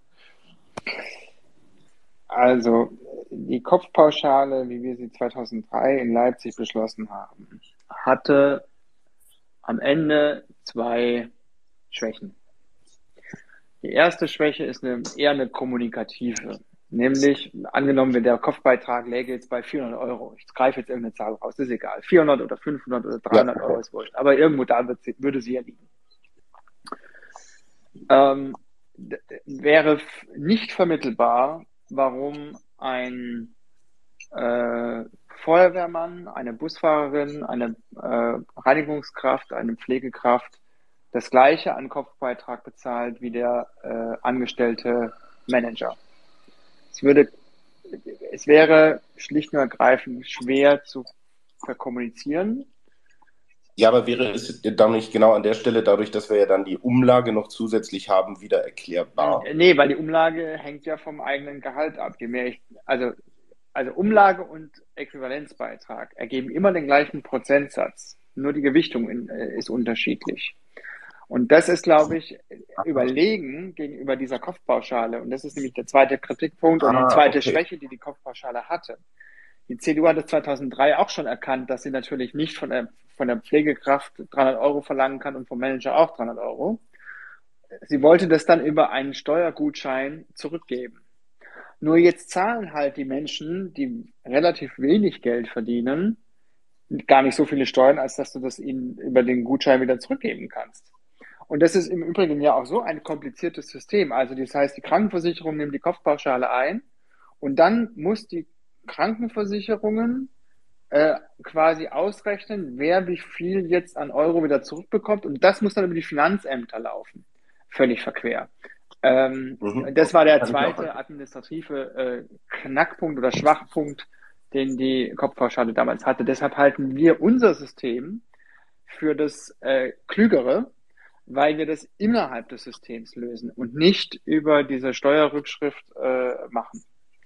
Also die Kopfpauschale, wie wir sie zweitausenddrei in Leipzig beschlossen haben, hatte am Ende zwei Schwächen. Die erste Schwäche ist eine, eher eine kommunikative. Nämlich, angenommen, wenn der Kopfbeitrag läge jetzt bei vierhundert Euro. Ich greife jetzt irgendeine Zahl raus, ist egal. vierhundert oder fünfhundert oder dreihundert ja. Euro ist wurscht. Aber irgendwo da wird sie, würde sie ja liegen. Ähm, d- wäre f- nicht vermittelbar, warum ein äh, Feuerwehrmann, eine Busfahrerin, eine äh, Reinigungskraft, eine Pflegekraft das gleiche an Kopfbeitrag bezahlt wie der äh, angestellte Manager. Es würde, es wäre schlicht und ergreifend schwer zu verkommunizieren. Ja, aber wäre es dann nicht genau an der Stelle, dadurch, dass wir ja dann die Umlage noch zusätzlich haben, wieder erklärbar? Nee, weil die Umlage hängt ja vom eigenen Gehalt ab. Je mehr ich, also, also Umlage und Äquivalenzbeitrag ergeben immer den gleichen Prozentsatz. Nur die Gewichtung in, äh, ist unterschiedlich. Und das ist, glaube ich, überlegen gegenüber dieser Kopfpauschale. Und das ist nämlich der zweite Kritikpunkt und Ah, die zweite okay. Schwäche, die die Kopfpauschale hatte. Die C D U hat es zweitausenddrei auch schon erkannt, dass sie natürlich nicht von der, von der Pflegekraft dreihundert Euro verlangen kann und vom Manager auch dreihundert Euro. Sie wollte das dann über einen Steuergutschein zurückgeben. Nur jetzt zahlen halt die Menschen, die relativ wenig Geld verdienen, gar nicht so viele Steuern, als dass du das ihnen über den Gutschein wieder zurückgeben kannst. Und das ist im Übrigen ja auch so ein kompliziertes System. Also das heißt, die Krankenversicherung nimmt die Kopfpauschale ein und dann muss die Krankenversicherungen äh, quasi ausrechnen, wer wie viel jetzt an Euro wieder zurückbekommt, und das muss dann über die Finanzämter laufen. Völlig verquer. Ähm, Mhm. das war der zweite administrative äh, Knackpunkt oder Schwachpunkt, den die Kopfpauschale damals hatte. Deshalb halten wir unser System für das äh, Klügere, weil wir das innerhalb des Systems lösen und nicht über diese Steuerrückschrift äh, machen.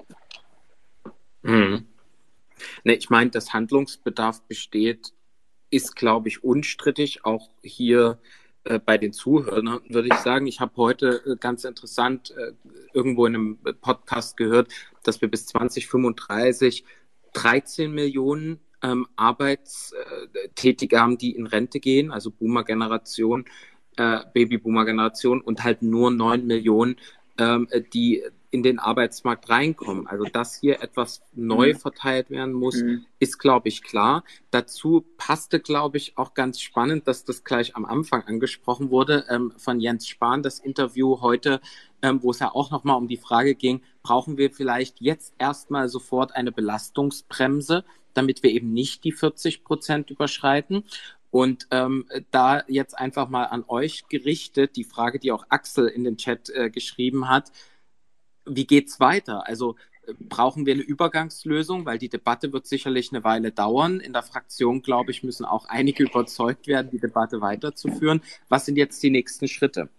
Mhm. Ne, ich meine, dass Handlungsbedarf besteht, ist, glaube ich, unstrittig. Auch hier äh, bei den Zuhörern würde ich sagen, ich habe heute äh, ganz interessant äh, irgendwo in einem Podcast gehört, dass wir bis zwanzig fünfunddreißig dreizehn Millionen ähm, Arbeitstätige haben, die in Rente gehen, also Boomer-Generation, äh, Babyboomer-Generation, und halt nur neun Millionen, ähm, die in den Arbeitsmarkt reinkommen. Also dass hier etwas neu verteilt werden muss, Mhm. ist, glaube ich, klar. Dazu passte, glaube ich, auch ganz spannend, dass das gleich am Anfang angesprochen wurde, ähm, von Jens Spahn, das Interview heute, ähm, wo es ja auch nochmal um die Frage ging, brauchen wir vielleicht jetzt erstmal sofort eine Belastungsbremse, damit wir eben nicht die vierzig Prozent überschreiten. Und ähm, da jetzt einfach mal an euch gerichtet, die Frage, die auch Axel in den Chat äh, geschrieben hat: Wie geht's weiter? Also äh, brauchen wir eine Übergangslösung, weil die Debatte wird sicherlich eine Weile dauern. In der Fraktion, glaube ich, müssen auch einige überzeugt werden, die Debatte weiterzuführen. Was sind jetzt die nächsten Schritte?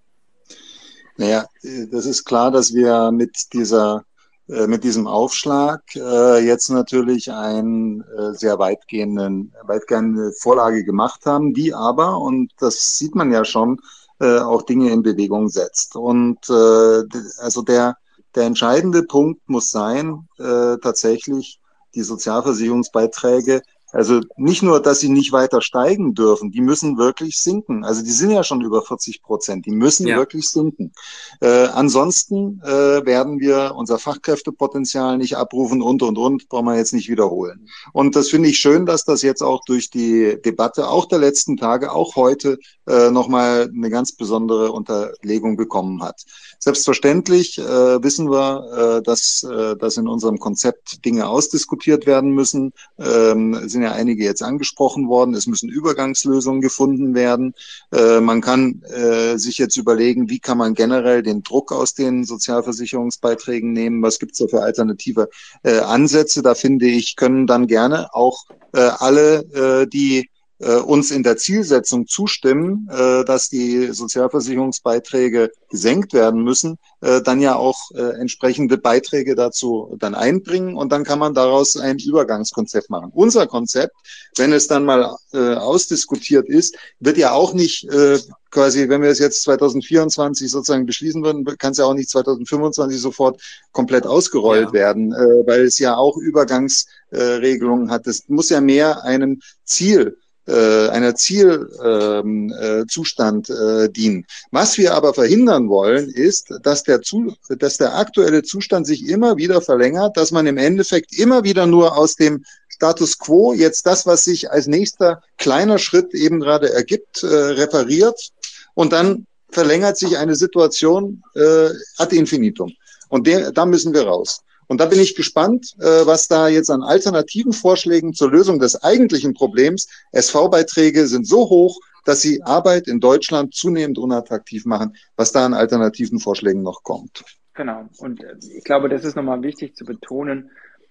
Naja, das ist klar, dass wir mit dieser äh, mit diesem Aufschlag äh, jetzt natürlich einen äh, sehr weitgehenden, weitgehende Vorlage gemacht haben, die aber, und das sieht man ja schon, äh, auch Dinge in Bewegung setzt. Und äh, also der der entscheidende Punkt muss sein, äh, tatsächlich die Sozialversicherungsbeiträge, also nicht nur, dass sie nicht weiter steigen dürfen, die müssen wirklich sinken. Also die sind ja schon über vierzig Prozent, die müssen Ja. wirklich sinken. Äh, ansonsten äh, werden wir unser Fachkräftepotenzial nicht abrufen und, und, und, brauchen wir jetzt nicht wiederholen. Und das finde ich schön, dass das jetzt auch durch die Debatte, auch der letzten Tage, auch heute, äh, nochmal eine ganz besondere Unterlegung bekommen hat. Selbstverständlich äh, wissen wir, äh, dass, äh, dass in unserem Konzept Dinge ausdiskutiert werden müssen. Ähm, sind ja einige jetzt angesprochen worden. Es müssen Übergangslösungen gefunden werden. Äh, man kann äh, sich jetzt überlegen, wie kann man generell den Druck aus den Sozialversicherungsbeiträgen nehmen? Was gibt es da für alternative äh, Ansätze? Da finde ich, können dann gerne auch äh, alle, äh, die äh, uns in der Zielsetzung zustimmen, äh, dass die Sozialversicherungsbeiträge gesenkt werden müssen, äh, dann ja auch äh, entsprechende Beiträge dazu dann einbringen, und dann kann man daraus ein Übergangskonzept machen. Unser Konzept, wenn es dann mal äh, ausdiskutiert ist, wird ja auch nicht äh, quasi, wenn wir es jetzt zwanzig vierundzwanzig sozusagen beschließen würden, kann es ja auch nicht zwanzig fünfundzwanzig sofort komplett ausgerollt Ja. werden, äh, weil es ja auch Übergangsregelungen hat. Es muss ja mehr einem Ziel äh, einer Zielzustand ähm, äh, Zustand, äh, dienen. Was wir aber verhindern wollen, ist, dass der, Zu dass der aktuelle Zustand sich immer wieder verlängert, dass man im Endeffekt immer wieder nur aus dem Status quo jetzt das, was sich als nächster kleiner Schritt eben gerade ergibt, äh, repariert, und dann verlängert sich eine Situation äh, ad infinitum. Und der, da müssen wir raus. Und da bin ich gespannt, äh, was da jetzt an alternativen Vorschlägen zur Lösung des eigentlichen Problems, S V-Beiträge sind so hoch, dass sie Arbeit in Deutschland zunehmend unattraktiv machen, was da an alternativen Vorschlägen noch kommt. Genau. Und äh, ich glaube, das ist nochmal wichtig zu betonen.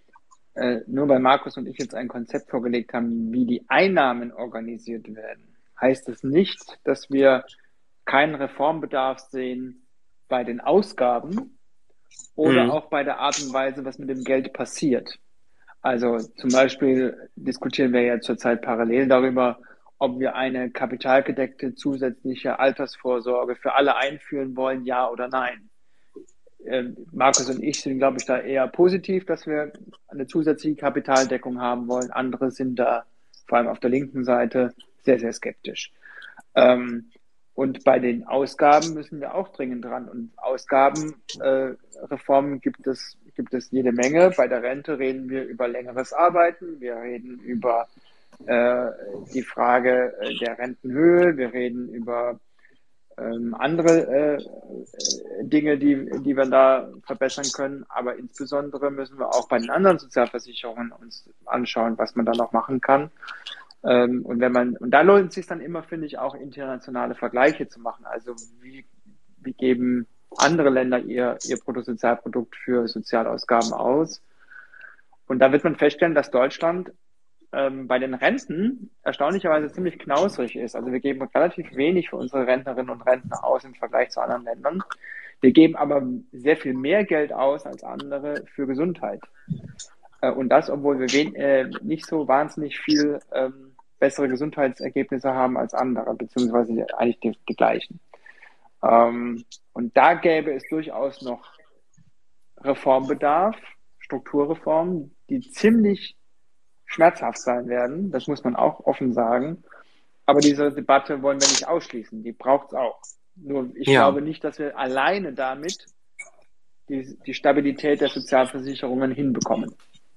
Äh, nur weil Markus und ich jetzt ein Konzept vorgelegt haben, wie die Einnahmen organisiert werden, heißt es nicht, dass wir keinen Reformbedarf sehen bei den Ausgaben oder Mhm. auch bei der Art und Weise, was mit dem Geld passiert. Also zum Beispiel diskutieren wir ja zurzeit parallel darüber, ob wir eine kapitalgedeckte zusätzliche Altersvorsorge für alle einführen wollen, ja oder nein. äh, Markus und ich sind, glaube ich, da eher positiv, dass wir eine zusätzliche Kapitaldeckung haben wollen. Andere sind da, vor allem auf der linken Seite, sehr, sehr skeptisch. Ähm, und bei den Ausgaben müssen wir auch dringend dran. Und Ausgabenreformen äh, gibt es, gibt es jede Menge. Bei der Rente reden wir über längeres Arbeiten. Wir reden über äh, die Frage äh, der Rentenhöhe. Wir reden über ähm, andere äh, Dinge, die, die wir da verbessern können. Aber insbesondere müssen wir auch bei den anderen Sozialversicherungen uns anschauen, was man da noch machen kann. Ähm, und wenn man, und da lohnt es sich dann immer, finde ich, auch internationale Vergleiche zu machen. Also wie, wie geben andere Länder ihr, ihr Bruttosozialprodukt für Sozialausgaben aus? Und da wird man feststellen, dass Deutschland ähm, bei den Renten erstaunlicherweise ziemlich knausrig ist. Also wir geben relativ wenig für unsere Rentnerinnen und Rentner aus im Vergleich zu anderen Ländern. Wir geben aber sehr viel mehr Geld aus als andere für Gesundheit. Äh, und das, obwohl wir wen, äh, nicht so wahnsinnig viel ähm, bessere Gesundheitsergebnisse haben als andere, beziehungsweise die, eigentlich die, die gleichen. Ähm, und da gäbe es durchaus noch Reformbedarf, Strukturreformen, die ziemlich schmerzhaft sein werden. Das muss man auch offen sagen. Aber diese Debatte wollen wir nicht ausschließen. Die braucht es auch. Nur ich ja. glaube nicht, dass wir alleine damit die, die Stabilität der Sozialversicherungen hinbekommen.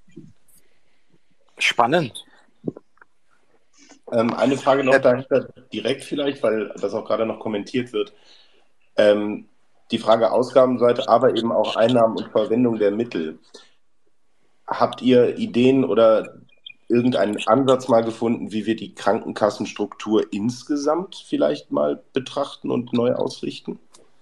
Spannend. Ähm, eine Frage noch dahinter direkt vielleicht, weil das auch gerade noch kommentiert wird. Ähm, die Frage Ausgabenseite, aber eben auch Einnahmen und Verwendung der Mittel. Habt ihr Ideen oder irgendeinen Ansatz mal gefunden, wie wir die Krankenkassenstruktur insgesamt vielleicht mal betrachten und neu ausrichten?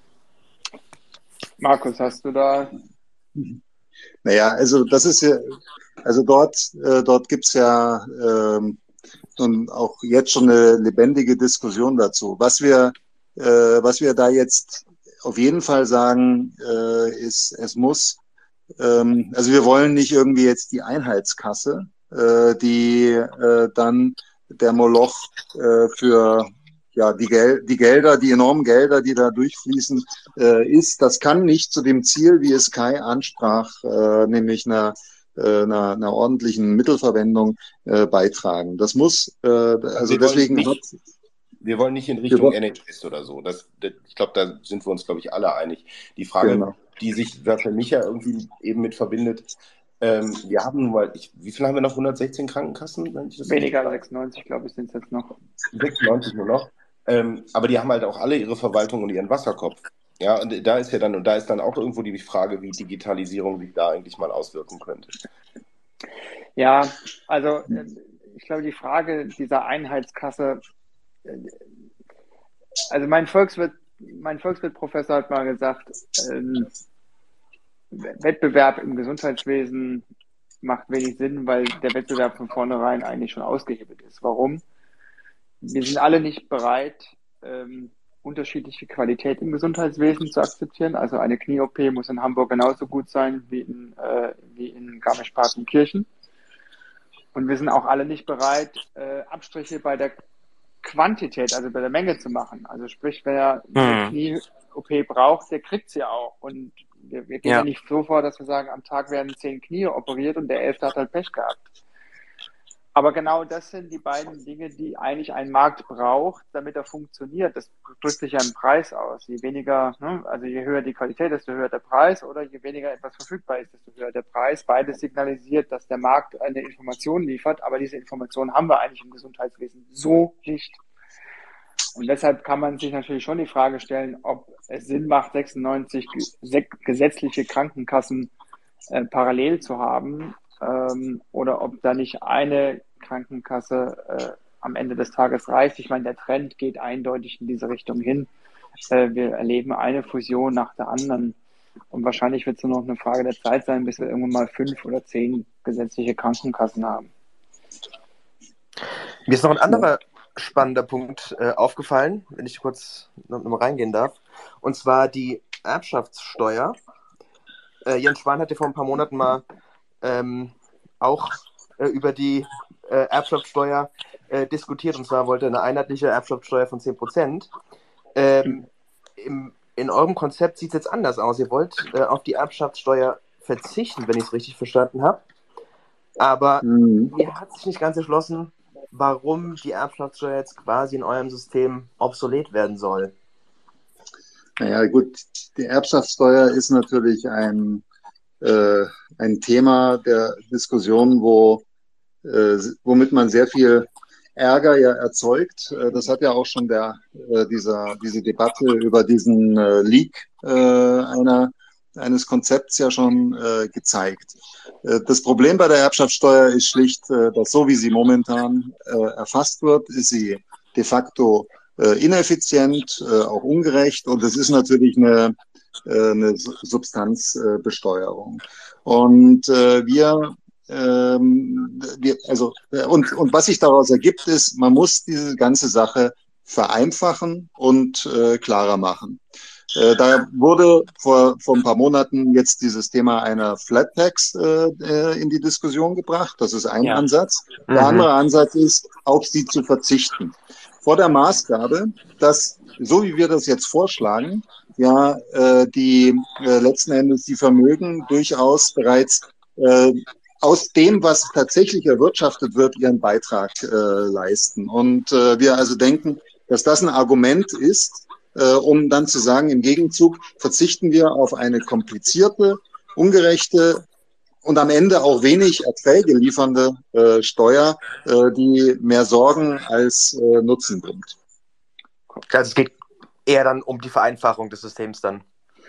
Markus, hast du da... Naja, also das ist ja, also dort, äh, dort gibt's ja ähm, und auch jetzt schon eine lebendige Diskussion dazu. Was wir, äh, was wir da jetzt auf jeden Fall sagen, äh, ist, es muss, ähm, also wir wollen nicht irgendwie jetzt die Einheitskasse, äh, die äh, dann der Moloch äh, für ja die, Gel die Gelder, die enormen Gelder, die da durchfließen, äh, ist. Das kann nicht zu dem Ziel, wie es Kai ansprach, äh, nämlich einer Einer, einer ordentlichen Mittelverwendung äh, beitragen. Das muss, äh, also wir deswegen nicht, hat, wir wollen nicht in Richtung N H S oder so. Das, das, ich glaube, da sind wir uns, glaube ich, alle einig. Die Frage, genau. die sich für mich ja irgendwie eben mit verbindet, ähm, wir haben nun mal, ich, wie viel haben wir noch? hundertsechzehn Krankenkassen? Wenn ich das Weniger als sechsundneunzig, glaube ich, sind es jetzt noch. sechsundneunzig nur noch. Ähm, aber die haben halt auch alle ihre Verwaltung und ihren Wasserkopf. Ja, und da ist ja dann, und da ist dann auch irgendwo die Frage, wie Digitalisierung sich da eigentlich mal auswirken könnte. Ja, also ich glaube, die Frage dieser Einheitskasse, also mein Volkswirt, mein Volkswirtprofessor hat mal gesagt, ähm, Wettbewerb im Gesundheitswesen macht wenig Sinn, weil der Wettbewerb von vornherein eigentlich schon ausgehebelt ist. Warum? Wir sind alle nicht bereit, ähm, unterschiedliche Qualität im Gesundheitswesen zu akzeptieren. Also eine Knie-O P muss in Hamburg genauso gut sein wie in, äh, wie in Garmisch-Partenkirchen. Und wir sind auch alle nicht bereit, äh, Abstriche bei der Quantität, also bei der Menge zu machen. Also sprich, wer eine hm. Knie-O P braucht, der kriegt sie auch. Und wir, wir gehen ja. ja nicht so vor, dass wir sagen, am Tag werden zehn Knie operiert und der elfte hat halt Pech gehabt. Aber genau das sind die beiden Dinge, die eigentlich ein Markt braucht, damit er funktioniert. Das drückt sich ja im Preis aus. Je weniger, ne, also je höher die Qualität, desto höher der Preis, oder je weniger etwas verfügbar ist, desto höher der Preis. Beides signalisiert, dass der Markt eine Information liefert, aber diese Information haben wir eigentlich im Gesundheitswesen so nicht. Und deshalb kann man sich natürlich schon die Frage stellen, ob es Sinn macht, sechsundneunzig gesetzliche Krankenkassen äh, parallel zu haben, ähm, oder ob da nicht eine Krankenkasse äh, am Ende des Tages reicht. Ich meine, der Trend geht eindeutig in diese Richtung hin. Äh, wir erleben eine Fusion nach der anderen. Und wahrscheinlich wird es nur noch eine Frage der Zeit sein, bis wir irgendwann mal fünf oder zehn gesetzliche Krankenkassen haben. Mir ist noch ein anderer spannender Punkt äh, aufgefallen, wenn ich kurz noch, noch mal reingehen darf. Und zwar die Erbschaftssteuer. Äh, Jens Spahn hatte vor ein paar Monaten mal ähm, auch äh, über die äh, Erbschaftssteuer äh, diskutiert. Und zwar wollte er eine einheitliche Erbschaftssteuer von zehn Prozent. Ähm, im in eurem Konzept sieht es jetzt anders aus. Ihr wollt äh, auf die Erbschaftssteuer verzichten, wenn ich es richtig verstanden habe. Aber Mhm. mir hat sich nicht ganz erschlossen, warum die Erbschaftssteuer jetzt quasi in eurem System obsolet werden soll. Naja, gut, die Erbschaftssteuer ist natürlich ein, äh, ein Thema der Diskussion, wo, äh, womit man sehr viel Ärger ja erzeugt. Äh, das hat ja auch schon der, äh, dieser, diese Debatte über diesen äh, Leak äh, einer, eines Konzepts ja schon äh, gezeigt. Äh, das Problem bei der Erbschaftssteuer ist schlicht, äh, dass so wie sie momentan äh, erfasst wird, ist sie de facto äh, ineffizient, äh, auch ungerecht, und es ist natürlich eine, äh, eine Substanzbesteuerung. Und äh, wir Ähm, wir, also, und, und was sich daraus ergibt, ist, man muss diese ganze Sache vereinfachen und äh, klarer machen. Äh, da wurde vor, vor ein paar Monaten jetzt dieses Thema einer Flat Tax äh, in die Diskussion gebracht. Das ist ein Ja. Ansatz. Der Mhm. andere Ansatz ist, auf sie zu verzichten. Vor der Maßgabe, dass, so wie wir das jetzt vorschlagen, ja, äh, die äh, letzten Endes die Vermögen durchaus bereits äh, aus dem, was tatsächlich erwirtschaftet wird, ihren Beitrag äh, leisten. Und äh, wir also denken, dass das ein Argument ist, äh, um dann zu sagen, im Gegenzug verzichten wir auf eine komplizierte, ungerechte und am Ende auch wenig Erträge liefernde äh, Steuer, äh, die mehr Sorgen als äh, Nutzen bringt. Also es geht eher dann um die Vereinfachung des Systems dann.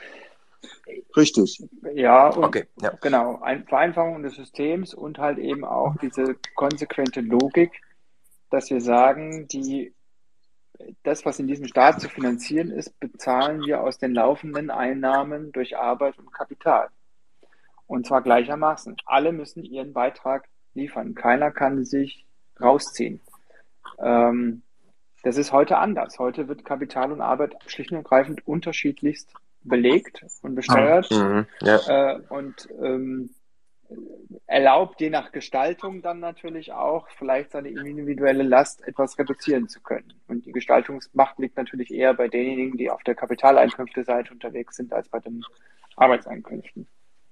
Richtig. Ja, und Okay, ja. genau, ein Vereinfachung des Systems und halt eben auch diese konsequente Logik, dass wir sagen, die, das, was in diesem Staat zu finanzieren ist, bezahlen wir aus den laufenden Einnahmen durch Arbeit und Kapital. Und zwar gleichermaßen. Alle müssen ihren Beitrag liefern. Keiner kann sich rausziehen. Ähm, das ist heute anders. Heute wird Kapital und Arbeit schlicht und ergreifend unterschiedlichst belegt und besteuert Mhm, ja. äh, und ähm, erlaubt je nach Gestaltung dann natürlich auch vielleicht seine individuelle Last etwas reduzieren zu können. Und die Gestaltungsmacht liegt natürlich eher bei denjenigen, die auf der Kapitaleinkünfte-Seite unterwegs sind, als bei den Arbeitseinkünften.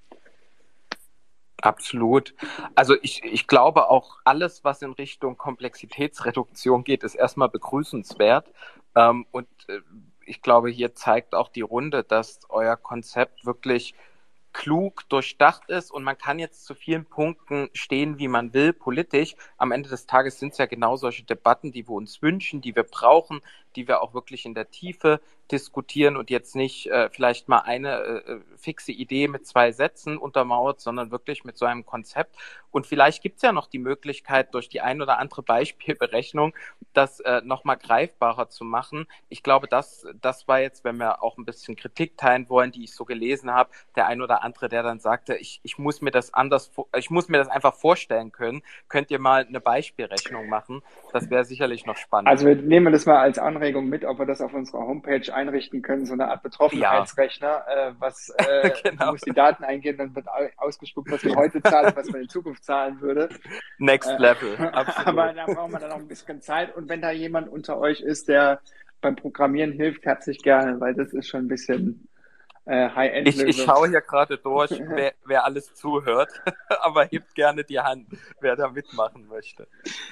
Absolut. Also ich, ich glaube auch, alles, was in Richtung Komplexitätsreduktion geht, ist erstmal begrüßenswert. Ähm, und äh, ich glaube, hier zeigt auch die Runde, dass euer Konzept wirklich klug durchdacht ist und man kann jetzt zu vielen Punkten stehen, wie man will, politisch. Am Ende des Tages sind es ja genau solche Debatten, die wir uns wünschen, die wir brauchen, die wir auch wirklich in der Tiefe diskutieren und jetzt nicht äh, vielleicht mal eine äh, fixe Idee mit zwei Sätzen untermauert, sondern wirklich mit so einem Konzept. Und vielleicht gibt es ja noch die Möglichkeit, durch die ein oder andere Beispielberechnung das äh, nochmal greifbarer zu machen. Ich glaube, das, das war jetzt, wenn wir auch ein bisschen Kritik teilen wollen, die ich so gelesen habe, der ein oder andere, der dann sagte, ich, ich muss mir das anders, ich muss mir das einfach vorstellen können. Könnt ihr mal eine Beispielrechnung machen? Das wäre sicherlich noch spannend. Also wir nehmen das mal als Anregung mit, ob wir das auf unserer Homepage einrichten können, so eine Art Betroffenheitsrechner, ja. äh, was äh, genau. Du musst die Daten eingeben, dann wird ausgespuckt, was man heute zahlt, was man in Zukunft zahlen würde. Next äh, Level, absolut. Aber da brauchen wir dann noch ein bisschen Zeit und wenn da jemand unter euch ist, der beim Programmieren hilft, herzlich gerne, weil das ist schon ein bisschen äh, High-End. Ich, ich schaue hier gerade durch, wer, wer alles zuhört, aber hebt gerne die Hand, wer da mitmachen möchte.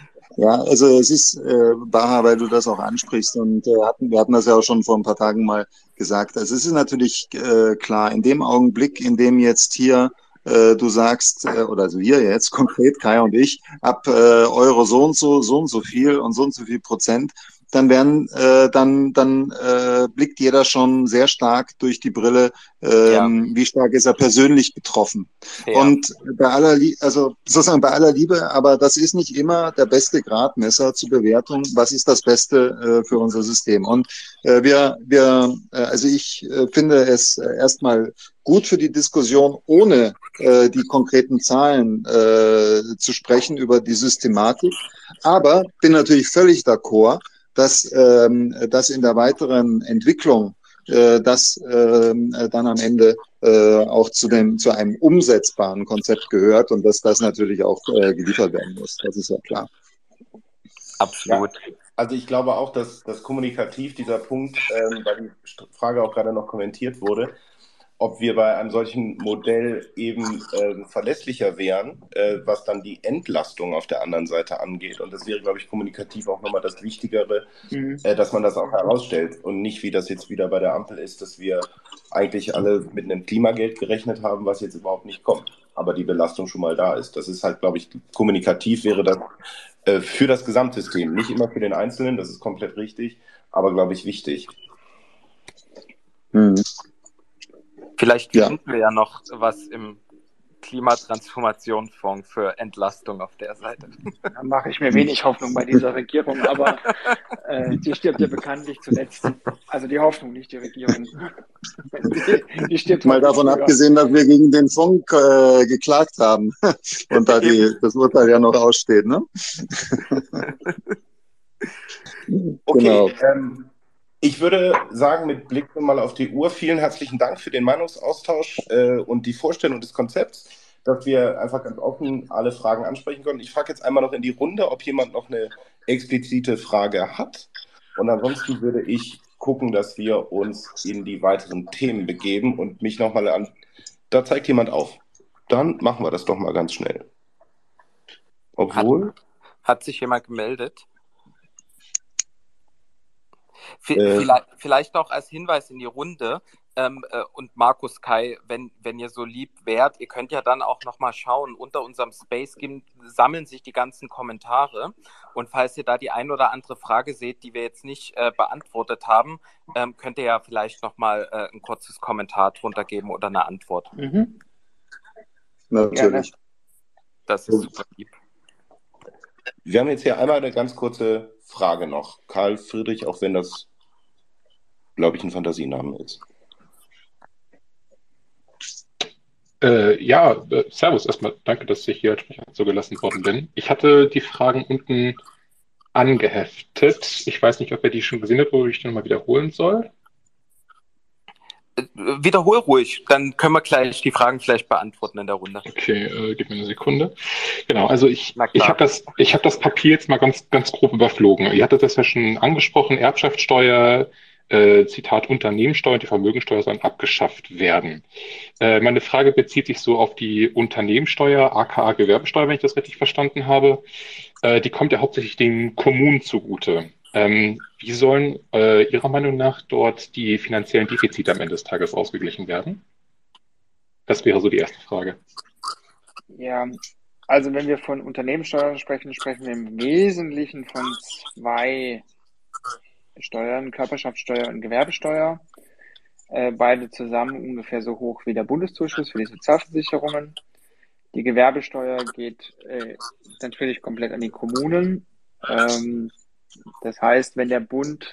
Ja, also es ist, äh, Baha, weil du das auch ansprichst und äh, hatten, wir hatten das ja auch schon vor ein paar Tagen mal gesagt. Also es ist natürlich äh, klar, in dem Augenblick, in dem jetzt hier äh, du sagst, äh, oder also wir jetzt konkret, Kai und ich, ab äh, Euro so und so, so und so viel und so und so viel Prozent, dann werden, äh, dann, dann äh, blickt jeder schon sehr stark durch die Brille, ähm, ja. wie stark ist er persönlich betroffen. Ja. Und bei aller, Lie- also sozusagen bei aller Liebe, aber das ist nicht immer der beste Gradmesser zur Bewertung, was ist das Beste äh, für unser System. Und äh, wir, wir, äh, also ich äh, finde es äh, erstmal gut für die Diskussion, ohne äh, die konkreten Zahlen äh, zu sprechen über die Systematik, aber bin natürlich völlig d'accord, dass ähm, das in der weiteren Entwicklung äh, das ähm, dann am Ende äh, auch zu dem zu einem umsetzbaren Konzept gehört und dass das natürlich auch äh, geliefert werden muss. Das ist ja klar. Absolut. Ja. Also ich glaube auch, dass, dass kommunikativ dieser Punkt, ähm, weil die St- Frage auch gerade noch kommentiert wurde, ob wir bei einem solchen Modell eben ähm, verlässlicher wären, äh, was dann die Entlastung auf der anderen Seite angeht. Und das wäre, glaube ich, kommunikativ auch nochmal das Wichtigere, Mhm. äh, dass man das auch herausstellt und nicht, wie das jetzt wieder bei der Ampel ist, dass wir eigentlich alle mit einem Klimageld gerechnet haben, was jetzt überhaupt nicht kommt, aber die Belastung schon mal da ist. Das ist halt, glaube ich, kommunikativ wäre das äh, für das Gesamtsystem, nicht immer für den Einzelnen, das ist komplett richtig, aber, glaube ich, wichtig. Mhm. Vielleicht Ja. finden wir ja noch was im Klimatransformationsfonds für Entlastung auf der Seite. Da mache ich mir wenig Hoffnung bei dieser Regierung, aber äh, die stirbt ja bekanntlich zuletzt. Also die Hoffnung, nicht die Regierung. Die, die stirbt Mal hoffentlich davon früher. abgesehen, dass wir gegen den Fonds äh, geklagt haben und da die, das Urteil ja noch aussteht, ne? Okay, Genau. ähm, ich würde sagen, mit Blick mal auf die Uhr, vielen herzlichen Dank für den Meinungsaustausch äh, und die Vorstellung des Konzepts, dass wir einfach ganz offen alle Fragen ansprechen konnten. Ich frage jetzt einmal noch in die Runde, ob jemand noch eine explizite Frage hat. Und ansonsten würde ich gucken, dass wir uns in die weiteren Themen begeben und mich nochmal an... Da zeigt jemand auf. Dann machen wir das doch mal ganz schnell. Obwohl... Hat sich jemand gemeldet? V Äh. vielleicht, vielleicht auch als Hinweis in die Runde ähm, äh, und Markus, Kai, wenn, wenn ihr so lieb wärt, ihr könnt ja dann auch nochmal schauen, unter unserem Space Game sammeln sich die ganzen Kommentare und falls ihr da die ein oder andere Frage seht, die wir jetzt nicht äh, beantwortet haben, ähm, könnt ihr ja vielleicht nochmal äh, ein kurzes Kommentar drunter geben oder eine Antwort. Mhm. Natürlich. Das ist super lieb. Wir haben jetzt hier einmal eine ganz kurze Frage noch. Karl Friedrich, auch wenn das, glaube ich, ein Fantasienamen ist. Äh, ja, äh, servus erstmal. Danke, dass ich hier als Sprecher zugelassen worden bin. Ich hatte die Fragen unten angeheftet. Ich weiß nicht, ob ihr die schon gesehen habt, wo ich die nochmal wiederholen soll. Äh, wiederhol ruhig, dann können wir gleich die Fragen vielleicht beantworten in der Runde. Okay, äh, gib mir eine Sekunde. Genau, also ich, Na klar. ich habe das, ich habe das Papier jetzt mal ganz, ganz grob überflogen. Ihr hattet das ja schon angesprochen, Erbschaftssteuer, äh, Zitat Unternehmenssteuer und die Vermögensteuer sollen abgeschafft werden. Äh, meine Frage bezieht sich so auf die Unternehmenssteuer, aka Gewerbesteuer, wenn ich das richtig verstanden habe. Äh, die kommt ja hauptsächlich den Kommunen zugute. Ähm, wie sollen äh, Ihrer Meinung nach dort die finanziellen Defizite am Ende des Tages ausgeglichen werden? Das wäre so die erste Frage. Ja, also wenn wir von Unternehmenssteuer sprechen, sprechen wir im Wesentlichen von zwei Steuern, Körperschaftssteuer und Gewerbesteuer. Äh, beide zusammen ungefähr so hoch wie der Bundeszuschuss für die Sozialversicherungen. Die Gewerbesteuer geht äh, natürlich komplett an die Kommunen. Ähm, das heißt, wenn der Bund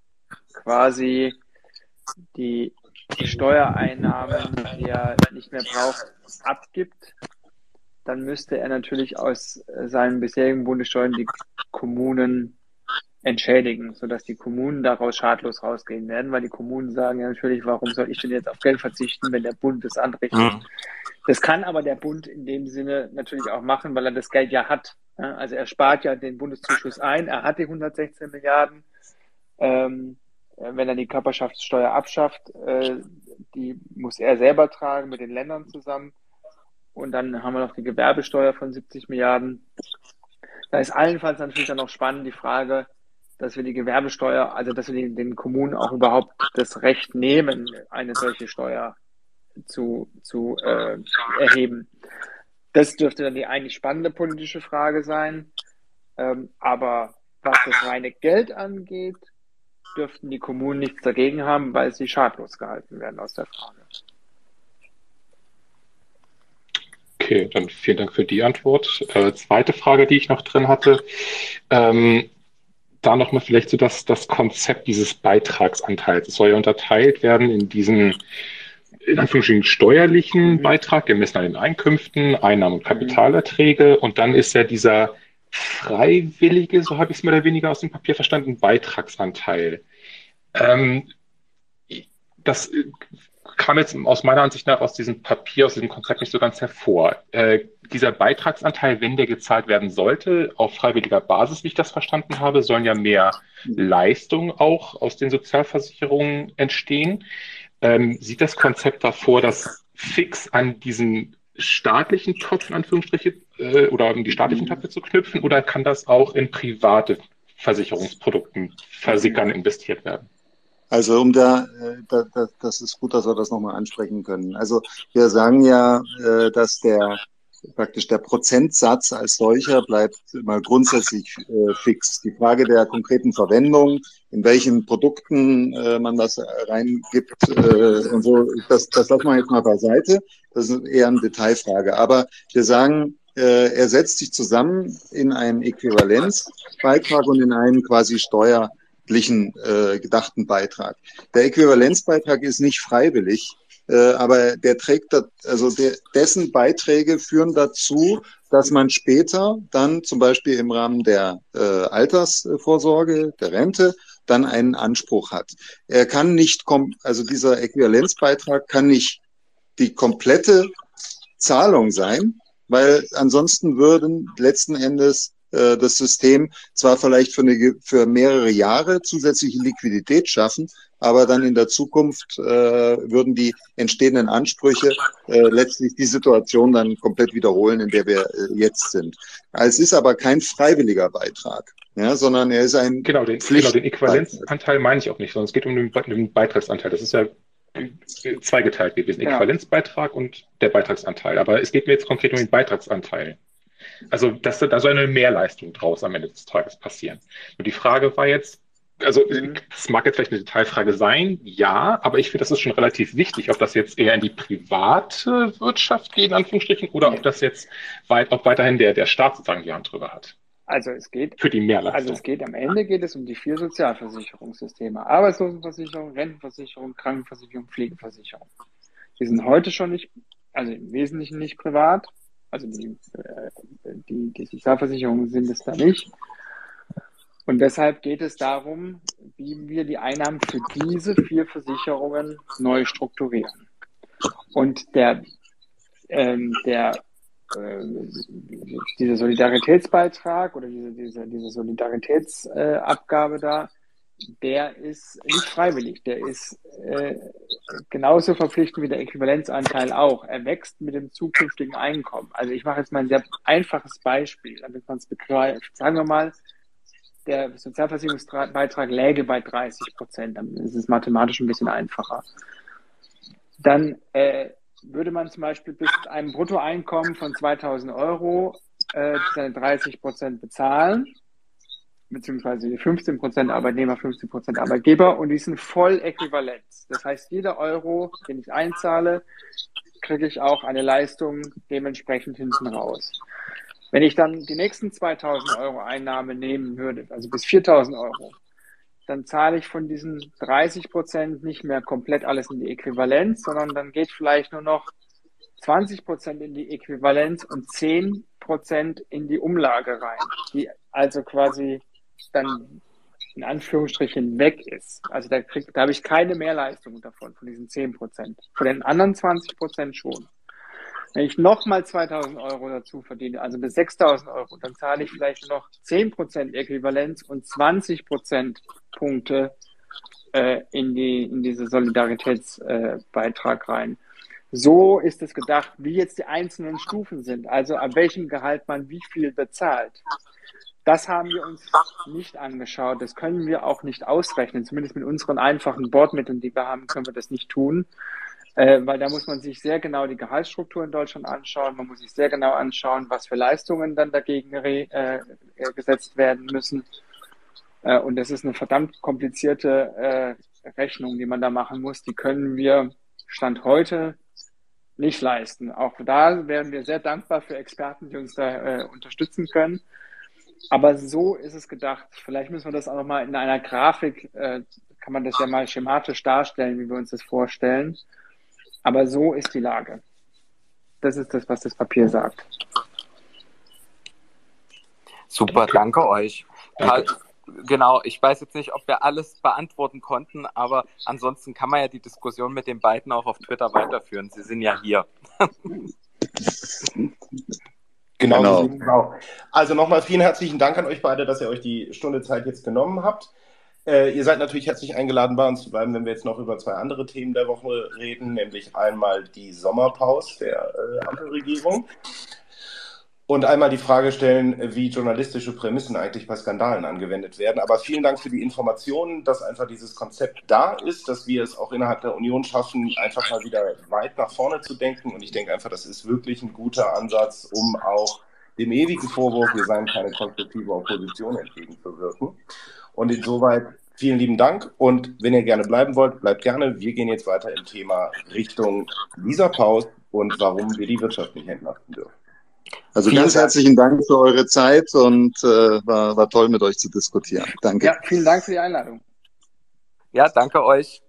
quasi die Steuereinnahmen, die er nicht mehr braucht, abgibt, dann müsste er natürlich aus seinen bisherigen Bundessteuern die Kommunen entschädigen, sodass die Kommunen daraus schadlos rausgehen werden, weil die Kommunen sagen ja natürlich, warum soll ich denn jetzt auf Geld verzichten, wenn der Bund es anrichtet. Mhm. Das kann aber der Bund in dem Sinne natürlich auch machen, weil er das Geld ja hat. Also er spart ja den Bundeszuschuss ein, er hat die hundertsechzehn Milliarden. Ähm, wenn er die Körperschaftssteuer abschafft, äh, die muss er selber tragen mit den Ländern zusammen. Und dann haben wir noch die Gewerbesteuer von siebzig Milliarden. Da ist allenfalls natürlich dann auch spannend die Frage, dass wir die Gewerbesteuer, also dass wir den, den Kommunen auch überhaupt das Recht nehmen, eine solche Steuer zu, zu äh, erheben. Das dürfte dann die eigentlich spannende politische Frage sein. Ähm, aber was das reine Geld angeht, dürften die Kommunen nichts dagegen haben, weil sie schadlos gehalten werden aus der Frage. Okay, dann vielen Dank für die Antwort. Äh, zweite Frage, die ich noch drin hatte. Ähm, da nochmal vielleicht so das, das Konzept dieses Beitragsanteils. Es soll ja unterteilt werden in diesen, in Anführungsstrichen, steuerlichen mhm. Beitrag, gemessen an den Einkünften, Einnahmen und Kapitalerträge. Und dann ist ja dieser freiwillige, so habe ich es mehr oder weniger aus dem Papier verstanden, Beitragsanteil. Ähm, das kam jetzt aus meiner Ansicht nach aus diesem Papier, aus diesem Konzept nicht so ganz hervor. Äh, dieser Beitragsanteil, wenn der gezahlt werden sollte, auf freiwilliger Basis, wie ich das verstanden habe, sollen ja mehr Leistungen auch aus den Sozialversicherungen entstehen. Ähm, sieht das Konzept davor, dass fix an diesen staatlichen Topf, in Anführungsstriche, äh, oder an die staatlichen Töpfe zu knüpfen, oder kann das auch in private Versicherungsprodukten versickern, investiert werden? Also um da, da, da, das ist gut, dass wir das nochmal ansprechen können. Also wir sagen ja, dass der praktisch der Prozentsatz als solcher bleibt mal grundsätzlich äh, fix. Die Frage der konkreten Verwendung, in welchen Produkten äh, man das reingibt äh, und so, das, das lassen wir jetzt mal beiseite. Das ist eher eine Detailfrage. Aber wir sagen, äh, er setzt sich zusammen in einen Äquivalenzbeitrag und in einen quasi steuerlichen äh, gedachten Beitrag. Der Äquivalenzbeitrag ist nicht freiwillig. Äh, aber der trägt, da, also der, dessen Beiträge führen dazu, dass man später dann zum Beispiel im Rahmen der äh, Altersvorsorge, der Rente, dann einen Anspruch hat. Er kann nicht, kom also dieser Äquivalenzbeitrag kann nicht die komplette Zahlung sein, weil ansonsten würden letzten Endes äh, das System zwar vielleicht für, eine, für mehrere Jahre zusätzliche Liquidität schaffen, aber dann in der Zukunft äh, würden die entstehenden Ansprüche äh, letztlich die Situation dann komplett wiederholen, in der wir äh, jetzt sind. Es ist aber kein freiwilliger Beitrag, ja, sondern er ist ein Genau, den, genau, den Äquivalenzanteil meine ich auch nicht, sondern es geht um den, den Beitragsanteil. Das ist ja zweigeteilt gewesen, Ja. Äquivalenzbeitrag und der Beitragsanteil. Aber es geht mir jetzt konkret um den Beitragsanteil. Also, dass da so eine Mehrleistung draus am Ende des Tages passieren. Und die Frage war jetzt, also das mag jetzt vielleicht eine Detailfrage sein, ja, aber ich finde, das ist schon relativ wichtig, ob das jetzt eher in die private Wirtschaft geht, in Anführungsstrichen, oder ob das jetzt weit, ob weiterhin der, der Staat sozusagen die Hand drüber hat. Also es geht, Für die Mehrleistung. also es geht am Ende geht es um die vier Sozialversicherungssysteme. Arbeitslosenversicherung, Rentenversicherung, Krankenversicherung, Pflegeversicherung. Die sind heute schon nicht, also im Wesentlichen nicht privat. Also die, äh, die, die Sozialversicherungen sind es da nicht. Und deshalb geht es darum, wie wir die Einnahmen für diese vier Versicherungen neu strukturieren. Und der, ähm, der äh, dieser Solidaritätsbeitrag oder diese, diese, diese Solidaritätsabgabe äh, da, der ist nicht freiwillig. Der ist äh, genauso verpflichtend wie der Äquivalenzanteil auch. Er wächst mit dem zukünftigen Einkommen. Also ich mache jetzt mal ein sehr einfaches Beispiel, damit man es begreift. Sagen wir mal, der Sozialversicherungsbeitrag läge bei dreißig Prozent. Dann ist es mathematisch ein bisschen einfacher. Dann äh, würde man zum Beispiel bis zu einem Bruttoeinkommen von zweitausend Euro äh, seine dreißig Prozent bezahlen, beziehungsweise fünfzehn Prozent Arbeitnehmer, fünfzehn Prozent Arbeitgeber, und die sind voll äquivalent. Das heißt, jeder Euro, den ich einzahle, kriege ich auch eine Leistung dementsprechend hinten raus. Wenn ich dann die nächsten zweitausend Euro Einnahme nehmen würde, also bis viertausend Euro, dann zahle ich von diesen dreißig Prozent nicht mehr komplett alles in die Äquivalenz, sondern dann geht vielleicht nur noch zwanzig Prozent in die Äquivalenz und zehn Prozent in die Umlage rein, die also quasi dann in Anführungsstrichen weg ist. Also da, krieg, da habe ich keine Mehrleistung davon, von diesen zehn Prozent. Von den anderen zwanzig Prozent schon. Wenn ich nochmal zweitausend Euro dazu verdiene, also bis sechstausend Euro, dann zahle ich vielleicht noch zehn Prozent Äquivalenz und zwanzig Prozent Punkte äh, in, die, in diese Solidaritätsbeitrag äh, rein. So ist es gedacht, wie jetzt die einzelnen Stufen sind, also ab welchem Gehalt man wie viel bezahlt. Das haben wir uns nicht angeschaut, das können wir auch nicht ausrechnen, zumindest mit unseren einfachen Bordmitteln, die wir haben, können wir das nicht tun. Äh, weil da muss man sich sehr genau die Gehaltsstruktur in Deutschland anschauen. Man muss sich sehr genau anschauen, was für Leistungen dann dagegen re, äh, gesetzt werden müssen. Äh, und das ist eine verdammt komplizierte äh, Rechnung, die man da machen muss. Die können wir Stand heute nicht leisten. Auch da wären wir sehr dankbar für Experten, die uns da äh, unterstützen können. Aber so ist es gedacht. Vielleicht müssen wir das auch nochmal in einer Grafik, äh, kann man das ja mal schematisch darstellen, wie wir uns das vorstellen. Aber so ist die Lage. Das ist das, was das Papier sagt. Super, danke euch. Karl, Genau, ich weiß jetzt nicht, ob wir alles beantworten konnten, aber ansonsten kann man ja die Diskussion mit den beiden auch auf Twitter weiterführen. Sie sind ja hier. Genau, Genau. so sieht's aus. Also nochmal vielen herzlichen Dank an euch beide, dass ihr euch die Stunde Zeit jetzt genommen habt. Äh, ihr seid natürlich herzlich eingeladen, bei uns zu bleiben, wenn wir jetzt noch über zwei andere Themen der Woche reden, nämlich einmal die Sommerpause der äh, Ampelregierung und einmal die Frage stellen, wie journalistische Prämissen eigentlich bei Skandalen angewendet werden. Aber vielen Dank für die Informationen, dass einfach dieses Konzept da ist, dass wir es auch innerhalb der Union schaffen, einfach mal wieder weit nach vorne zu denken. Und ich denke einfach, das ist wirklich ein guter Ansatz, um auch dem ewigen Vorwurf, wir seien keine konstruktive Opposition, entgegenzuwirken. Und insoweit vielen lieben Dank. Und wenn ihr gerne bleiben wollt, bleibt gerne. Wir gehen jetzt weiter im Thema Richtung Lisa Paus und warum wir die Wirtschaft nicht entlasten dürfen. Also Vielen ganz Dank. herzlichen Dank für eure Zeit und äh, war, war toll mit euch zu diskutieren. Danke. Ja, vielen Dank für die Einladung. Ja, danke euch.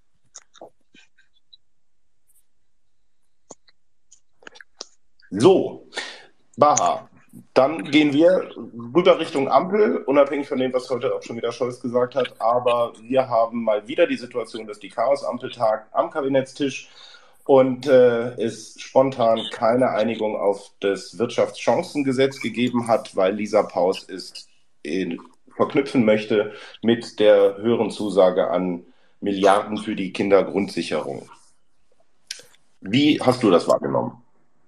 So, Baha, dann gehen wir rüber Richtung Ampel, unabhängig von dem, was heute auch schon wieder Scholz gesagt hat. Aber wir haben mal wieder die Situation, dass die Chaos-Ampel tagt am Kabinettstisch und äh, es spontan keine Einigung auf das Wirtschaftschancengesetz gegeben hat, weil Lisa Paus es in, verknüpfen möchte mit der höheren Zusage an Milliarden für die Kindergrundsicherung. Wie hast du das wahrgenommen?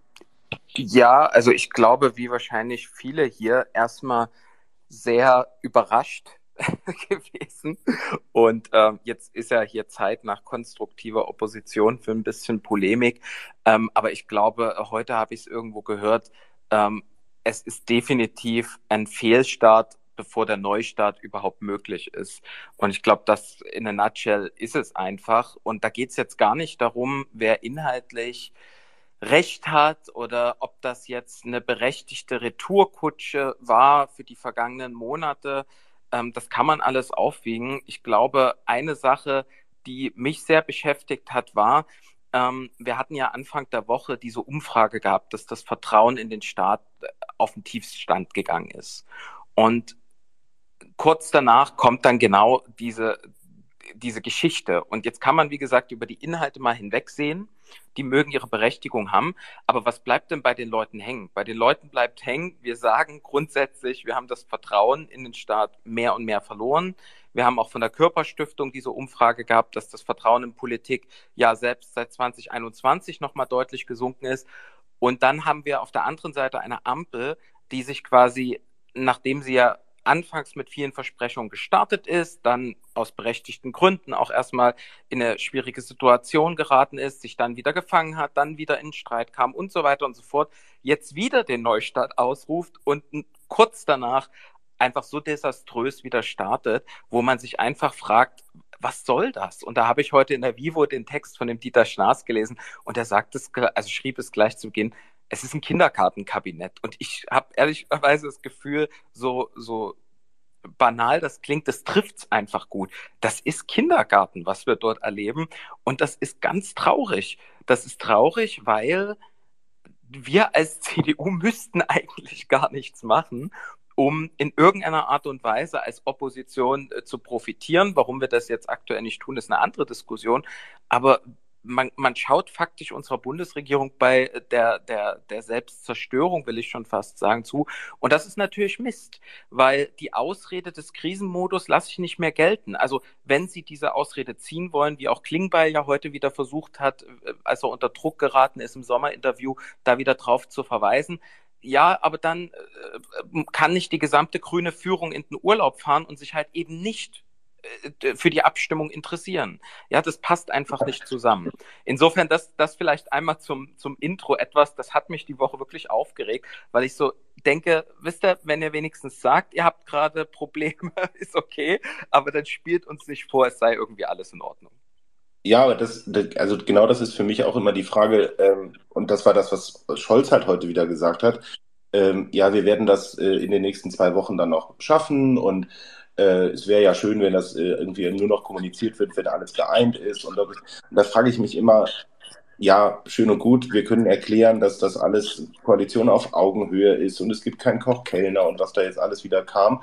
Ja, also ich glaube, wie wahrscheinlich viele hier, erstmal sehr überrascht gewesen. Und ähm, jetzt ist ja hier Zeit nach konstruktiver Opposition für ein bisschen Polemik. Ähm, aber ich glaube, heute habe ich es irgendwo gehört, ähm, es ist definitiv ein Fehlstart, bevor der Neustart überhaupt möglich ist. Und ich glaube, das in a nutshell ist es einfach. Und da geht es jetzt gar nicht darum, wer inhaltlich Recht hat oder ob das jetzt eine berechtigte Retourkutsche war für die vergangenen Monate. Ähm, das kann man alles aufwiegen. Ich glaube, eine Sache, die mich sehr beschäftigt hat, war, ähm, wir hatten ja Anfang der Woche diese Umfrage gehabt, dass das Vertrauen in den Staat auf den Tiefstand gegangen ist. Und kurz danach kommt dann genau diese, diese Geschichte. Und jetzt kann man, wie gesagt, über die Inhalte mal hinwegsehen. Die mögen ihre Berechtigung haben. Aber was bleibt denn bei den Leuten hängen? Bei den Leuten bleibt hängen, wir sagen grundsätzlich, wir haben das Vertrauen in den Staat mehr und mehr verloren. Wir haben auch von der Körperstiftung diese Umfrage gehabt, dass das Vertrauen in Politik ja selbst seit zwanzig einundzwanzig nochmal deutlich gesunken ist. Und dann haben wir auf der anderen Seite eine Ampel, die sich quasi, nachdem sie ja anfangs mit vielen Versprechungen gestartet ist, dann aus berechtigten Gründen auch erstmal in eine schwierige Situation geraten ist, sich dann wieder gefangen hat, dann wieder in Streit kam und so weiter und so fort, jetzt wieder den Neustart ausruft und kurz danach einfach so desaströs wieder startet, wo man sich einfach fragt, was soll das? Und da habe ich heute in der Vivo den Text von dem Dieter Schnaas gelesen und er sagt es, also schrieb es gleich zu Beginn, es ist ein Kindergartenkabinett. Und ich habe ehrlicherweise das Gefühl, so, so banal das klingt, das trifft's einfach gut. Das ist Kindergarten, was wir dort erleben. Und das ist ganz traurig. Das ist traurig, weil wir als C D U müssten eigentlich gar nichts machen, um in irgendeiner Art und Weise als Opposition äh, zu profitieren. Warum wir das jetzt aktuell nicht tun, ist eine andere Diskussion. Aber Man, man schaut faktisch unserer Bundesregierung bei der, der, der Selbstzerstörung, will ich schon fast sagen, zu. Und das ist natürlich Mist, weil die Ausrede des Krisenmodus lasse ich nicht mehr gelten. Also wenn Sie diese Ausrede ziehen wollen, wie auch Klingbeil ja heute wieder versucht hat, als er unter Druck geraten ist im Sommerinterview, da wieder drauf zu verweisen, ja, aber dann äh, kann nicht die gesamte grüne Führung in den Urlaub fahren und sich halt eben nicht für die Abstimmung interessieren. Ja, das passt einfach nicht zusammen. Insofern, das, das vielleicht einmal zum, zum Intro etwas, das hat mich die Woche wirklich aufgeregt, weil ich so denke, wisst ihr, wenn ihr wenigstens sagt, ihr habt gerade Probleme, ist okay, aber dann spielt uns nicht vor, es sei irgendwie alles in Ordnung. Ja, aber das, das, also genau das ist für mich auch immer die Frage, ähm, und das war das, was Scholz halt heute wieder gesagt hat. Ähm, ja, wir werden das äh, in den nächsten zwei Wochen dann noch schaffen und Äh, es wäre ja schön, wenn das äh, irgendwie nur noch kommuniziert wird, wenn alles geeint ist. Und da, und da frage ich mich immer, ja, schön und gut, wir können erklären, dass das alles Koalition auf Augenhöhe ist und es gibt keinen Koch-Kellner und was da jetzt alles wieder kam.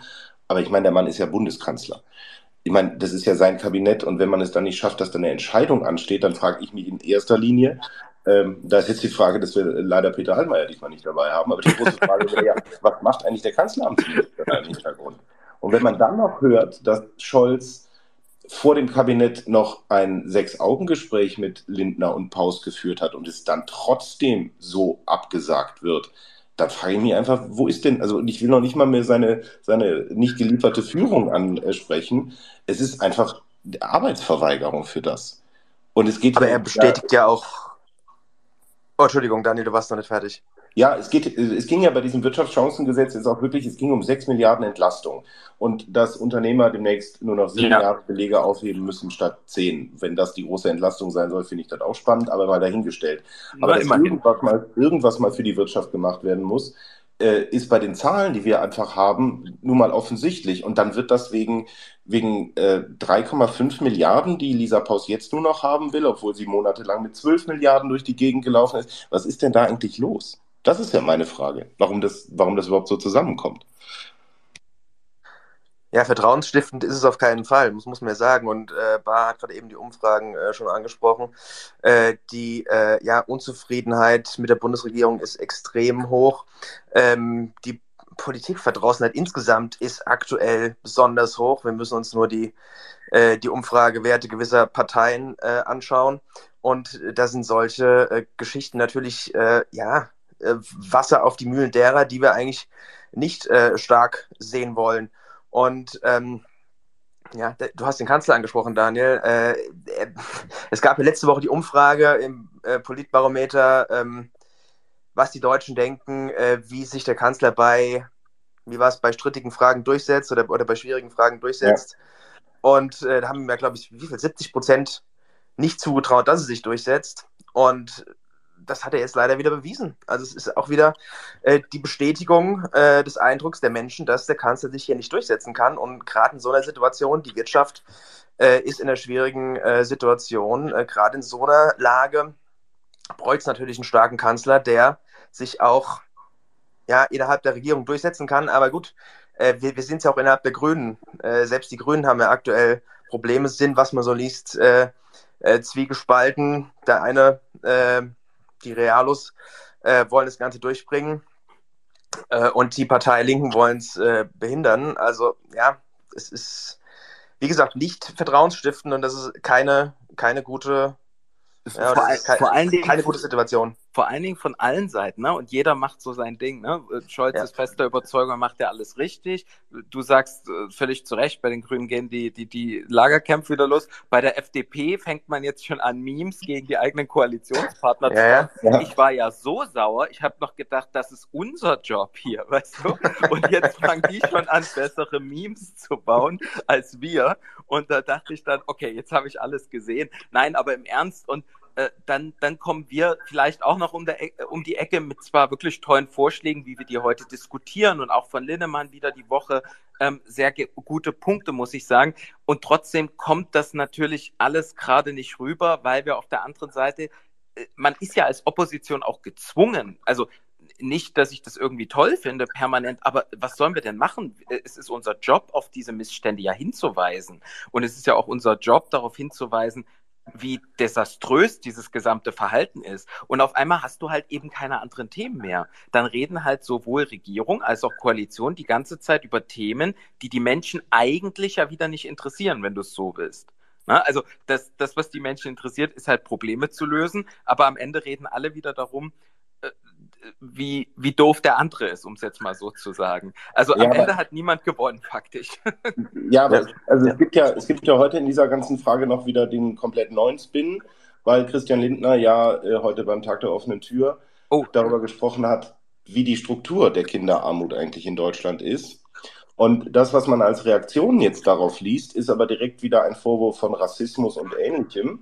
Aber ich meine, der Mann ist ja Bundeskanzler. Ich meine, das ist ja sein Kabinett und wenn man es dann nicht schafft, dass dann eine Entscheidung ansteht, dann frage ich mich in erster Linie, ähm, da ist jetzt die Frage, dass wir leider Peter Hallmeier diesmal nicht dabei haben, aber die große Frage wäre ja, was macht eigentlich der Kanzleramtsminister da im Hintergrund? Und wenn man dann noch hört, dass Scholz vor dem Kabinett noch ein Sechs-Augen-Gespräch mit Lindner und Paus geführt hat und es dann trotzdem so abgesagt wird, dann frage ich mich einfach, wo ist denn, also ich will noch nicht mal mehr seine, seine nicht gelieferte Führung ansprechen. Es ist einfach Arbeitsverweigerung für das. Und es geht Aber ja, er bestätigt ja auch. Oh, Entschuldigung, Daniel, du warst noch nicht fertig. Ja, es geht, es ging ja bei diesem Wirtschaftschancengesetz jetzt auch wirklich, es ging um sechs Milliarden Entlastung und dass Unternehmer demnächst nur noch sieben Ja. Jahre Belege aufheben müssen statt zehn. Wenn das die große Entlastung sein soll, finde ich das auch spannend, aber mal dahingestellt. Na, Aber dass immerhin. irgendwas mal, irgendwas mal für die Wirtschaft gemacht werden muss, äh, ist bei den Zahlen, die wir einfach haben, nun mal offensichtlich. Und dann wird das wegen, wegen äh, drei Komma fünf Milliarden, die Lisa Paus jetzt nur noch haben will, obwohl sie monatelang mit zwölf Milliarden durch die Gegend gelaufen ist. Was ist denn da eigentlich los? Das ist ja meine Frage, warum das, warum das überhaupt so zusammenkommt. Ja, vertrauensstiftend ist es auf keinen Fall, muss, muss man ja sagen. Und äh, Bar hat gerade eben die Umfragen äh, schon angesprochen. Äh, die äh, ja, Unzufriedenheit mit der Bundesregierung ist extrem hoch. Ähm, die Politikverdrossenheit insgesamt ist aktuell besonders hoch. Wir müssen uns nur die, äh, die Umfragewerte gewisser Parteien äh, anschauen. Und da sind solche äh, Geschichten natürlich äh, ja, äh, Wasser auf die Mühlen derer, die wir eigentlich nicht äh, stark sehen wollen. Und ähm, ja, du hast den Kanzler angesprochen, Daniel. Äh, äh, es gab ja letzte Woche die Umfrage im äh, Politbarometer, ähm, was die Deutschen denken, äh, wie sich der Kanzler bei, wie war es, bei strittigen Fragen durchsetzt oder, oder bei schwierigen Fragen durchsetzt. Ja. Und äh, da haben wir, glaube ich, wie viel, siebzig Prozent nicht zugetraut, dass er sich durchsetzt. Und das hat er jetzt leider wieder bewiesen. Also es ist auch wieder äh, die Bestätigung äh, des Eindrucks der Menschen, dass der Kanzler sich hier nicht durchsetzen kann. Und gerade in so einer Situation, die Wirtschaft äh, ist in einer schwierigen äh, Situation, äh, gerade in so einer Lage bräuchte es natürlich einen starken Kanzler, der sich auch ja, innerhalb der Regierung durchsetzen kann. Aber gut, äh, wir, wir sind es ja auch innerhalb der Grünen. Äh, selbst die Grünen haben ja aktuell Probleme, sind, was man so liest, äh, äh, zwiegespalten. Der eine äh, Die Realos äh, wollen das Ganze durchbringen äh, und die Partei Linken wollen es äh, behindern. Also ja, es ist, wie gesagt, nicht vertrauensstiftend und das ist keine, keine gute, ja, vor, das ist keine, vor allen Dingen, keine gute Situation. Vor allen Dingen von allen Seiten, ne? Und jeder macht so sein Ding, ne? Scholz Ja. ist fester Überzeugung, macht ja alles richtig. Du sagst äh, völlig zu Recht, bei den Grünen gehen die, die, die Lagerkämpfe wieder los. Bei der F D P fängt man jetzt schon an, Memes gegen die eigenen Koalitionspartner zu Ja, machen. ja. Ich war ja so sauer, ich habe noch gedacht, das ist unser Job hier, weißt du? Und jetzt fangen die schon an, bessere Memes zu bauen als wir. Und da dachte ich dann, okay, jetzt habe ich alles gesehen. Nein, aber im Ernst und äh, dann, dann kommen wir vielleicht auch noch um, der e um die Ecke mit zwar wirklich tollen Vorschlägen, wie wir die heute diskutieren und auch von Linnemann wieder die Woche ähm, sehr gute Punkte, muss ich sagen. Und trotzdem kommt das natürlich alles gerade nicht rüber, weil wir auf der anderen Seite, äh, man ist ja als Opposition auch gezwungen, also nicht, dass ich das irgendwie toll finde, permanent, aber was sollen wir denn machen? Es ist unser Job, auf diese Missstände ja hinzuweisen. Und es ist ja auch unser Job, darauf hinzuweisen, wie desaströs dieses gesamte Verhalten ist. Und auf einmal hast du halt eben keine anderen Themen mehr. Dann reden halt sowohl Regierung als auch Koalition die ganze Zeit über Themen, die die Menschen eigentlich ja wieder nicht interessieren, wenn du es so willst. Na, also das, das, was die Menschen interessiert, ist halt Probleme zu lösen, aber am Ende reden alle wieder darum, äh, wie, wie doof der andere ist, um es jetzt mal so zu sagen. Also Ja, am aber- Ende hat niemand gewonnen, faktisch. Ja, aber Ja. also es gibt ja, es gibt ja heute in dieser ganzen Frage noch wieder den komplett neuen Spin, weil Christian Lindner ja äh, heute beim Tag der offenen Tür Oh, darüber gesprochen hat, wie die Struktur der Kinderarmut eigentlich in Deutschland ist. Und das, was man als Reaktion jetzt darauf liest, ist aber direkt wieder ein Vorwurf von Rassismus und Ähnlichem.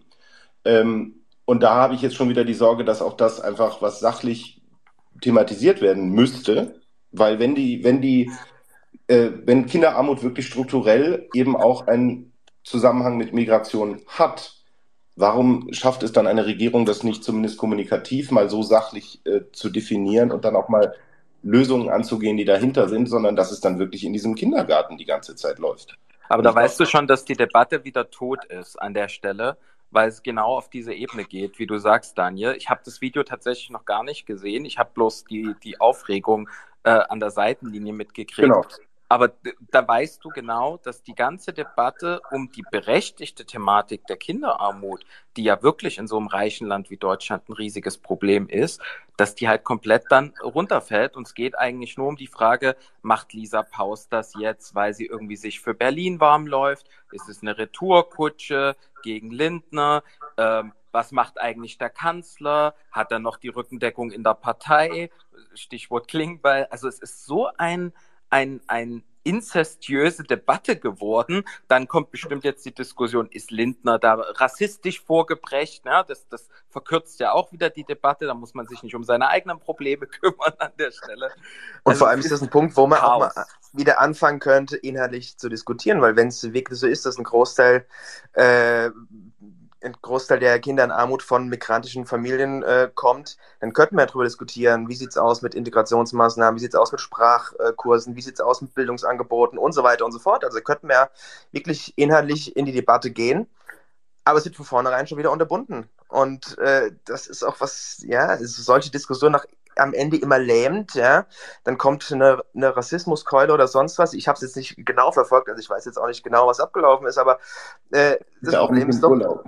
Ähm, und da habe ich jetzt schon wieder die Sorge, dass auch das einfach was sachlich thematisiert werden müsste, weil wenn die, wenn die, äh, wenn Kinderarmut wirklich strukturell eben auch einen Zusammenhang mit Migration hat, warum schafft es dann eine Regierung, das nicht zumindest kommunikativ mal so sachlich äh, zu definieren und dann auch mal Lösungen anzugehen, die dahinter sind, sondern dass es dann wirklich in diesem Kindergarten die ganze Zeit läuft. Aber Und da ich weißt du glaube, schon, dass die Debatte wieder tot ist an der Stelle, weil es genau auf diese Ebene geht, wie du sagst, Daniel. Ich habe das Video tatsächlich noch gar nicht gesehen. Ich habe bloß die, die Aufregung äh, an der Seitenlinie mitgekriegt. genau. Aber d- da weißt du genau, dass die ganze Debatte um die berechtigte Thematik der Kinderarmut, die ja wirklich in so einem reichen Land wie Deutschland ein riesiges Problem ist, dass die halt komplett dann runterfällt. Und es geht eigentlich nur um die Frage, macht Lisa Paus das jetzt, weil sie irgendwie sich für Berlin warm läuft? Ist es eine Retourkutsche gegen Lindner? Ähm, was macht eigentlich der Kanzler? Hat er noch die Rückendeckung in der Partei? Stichwort Klingbeil. Also es ist so ein ein, ein inzestiöse Debatte geworden. Dann kommt bestimmt jetzt die Diskussion, ist Lindner da rassistisch vorgeprägt? Ja, das, das verkürzt ja auch wieder die Debatte. Da muss man sich nicht um seine eigenen Probleme kümmern an der Stelle. Und Also vor allem ist das ein Punkt, wo man auch mal Chaos. wieder anfangen könnte, inhaltlich zu diskutieren, weil wenn es wirklich so ist, dass ein Großteil, äh, ein Großteil der Kinder in Armut von migrantischen Familien äh, kommt, dann könnten wir darüber diskutieren, wie sieht es aus mit Integrationsmaßnahmen, wie sieht es aus mit Sprachkursen, wie sieht es aus mit Bildungsangeboten und so weiter und so fort. Also könnten wir wirklich inhaltlich in die Debatte gehen, aber es wird von vornherein schon wieder unterbunden. Und äh, das ist auch was, ja, solche Diskussionen nach am Ende immer lähmt, ja, dann kommt eine, eine Rassismuskeule oder sonst was. Ich habe es jetzt nicht genau verfolgt, also ich weiß jetzt auch nicht genau, was abgelaufen ist, aber äh, das ja Problem ist doch... Urlaub.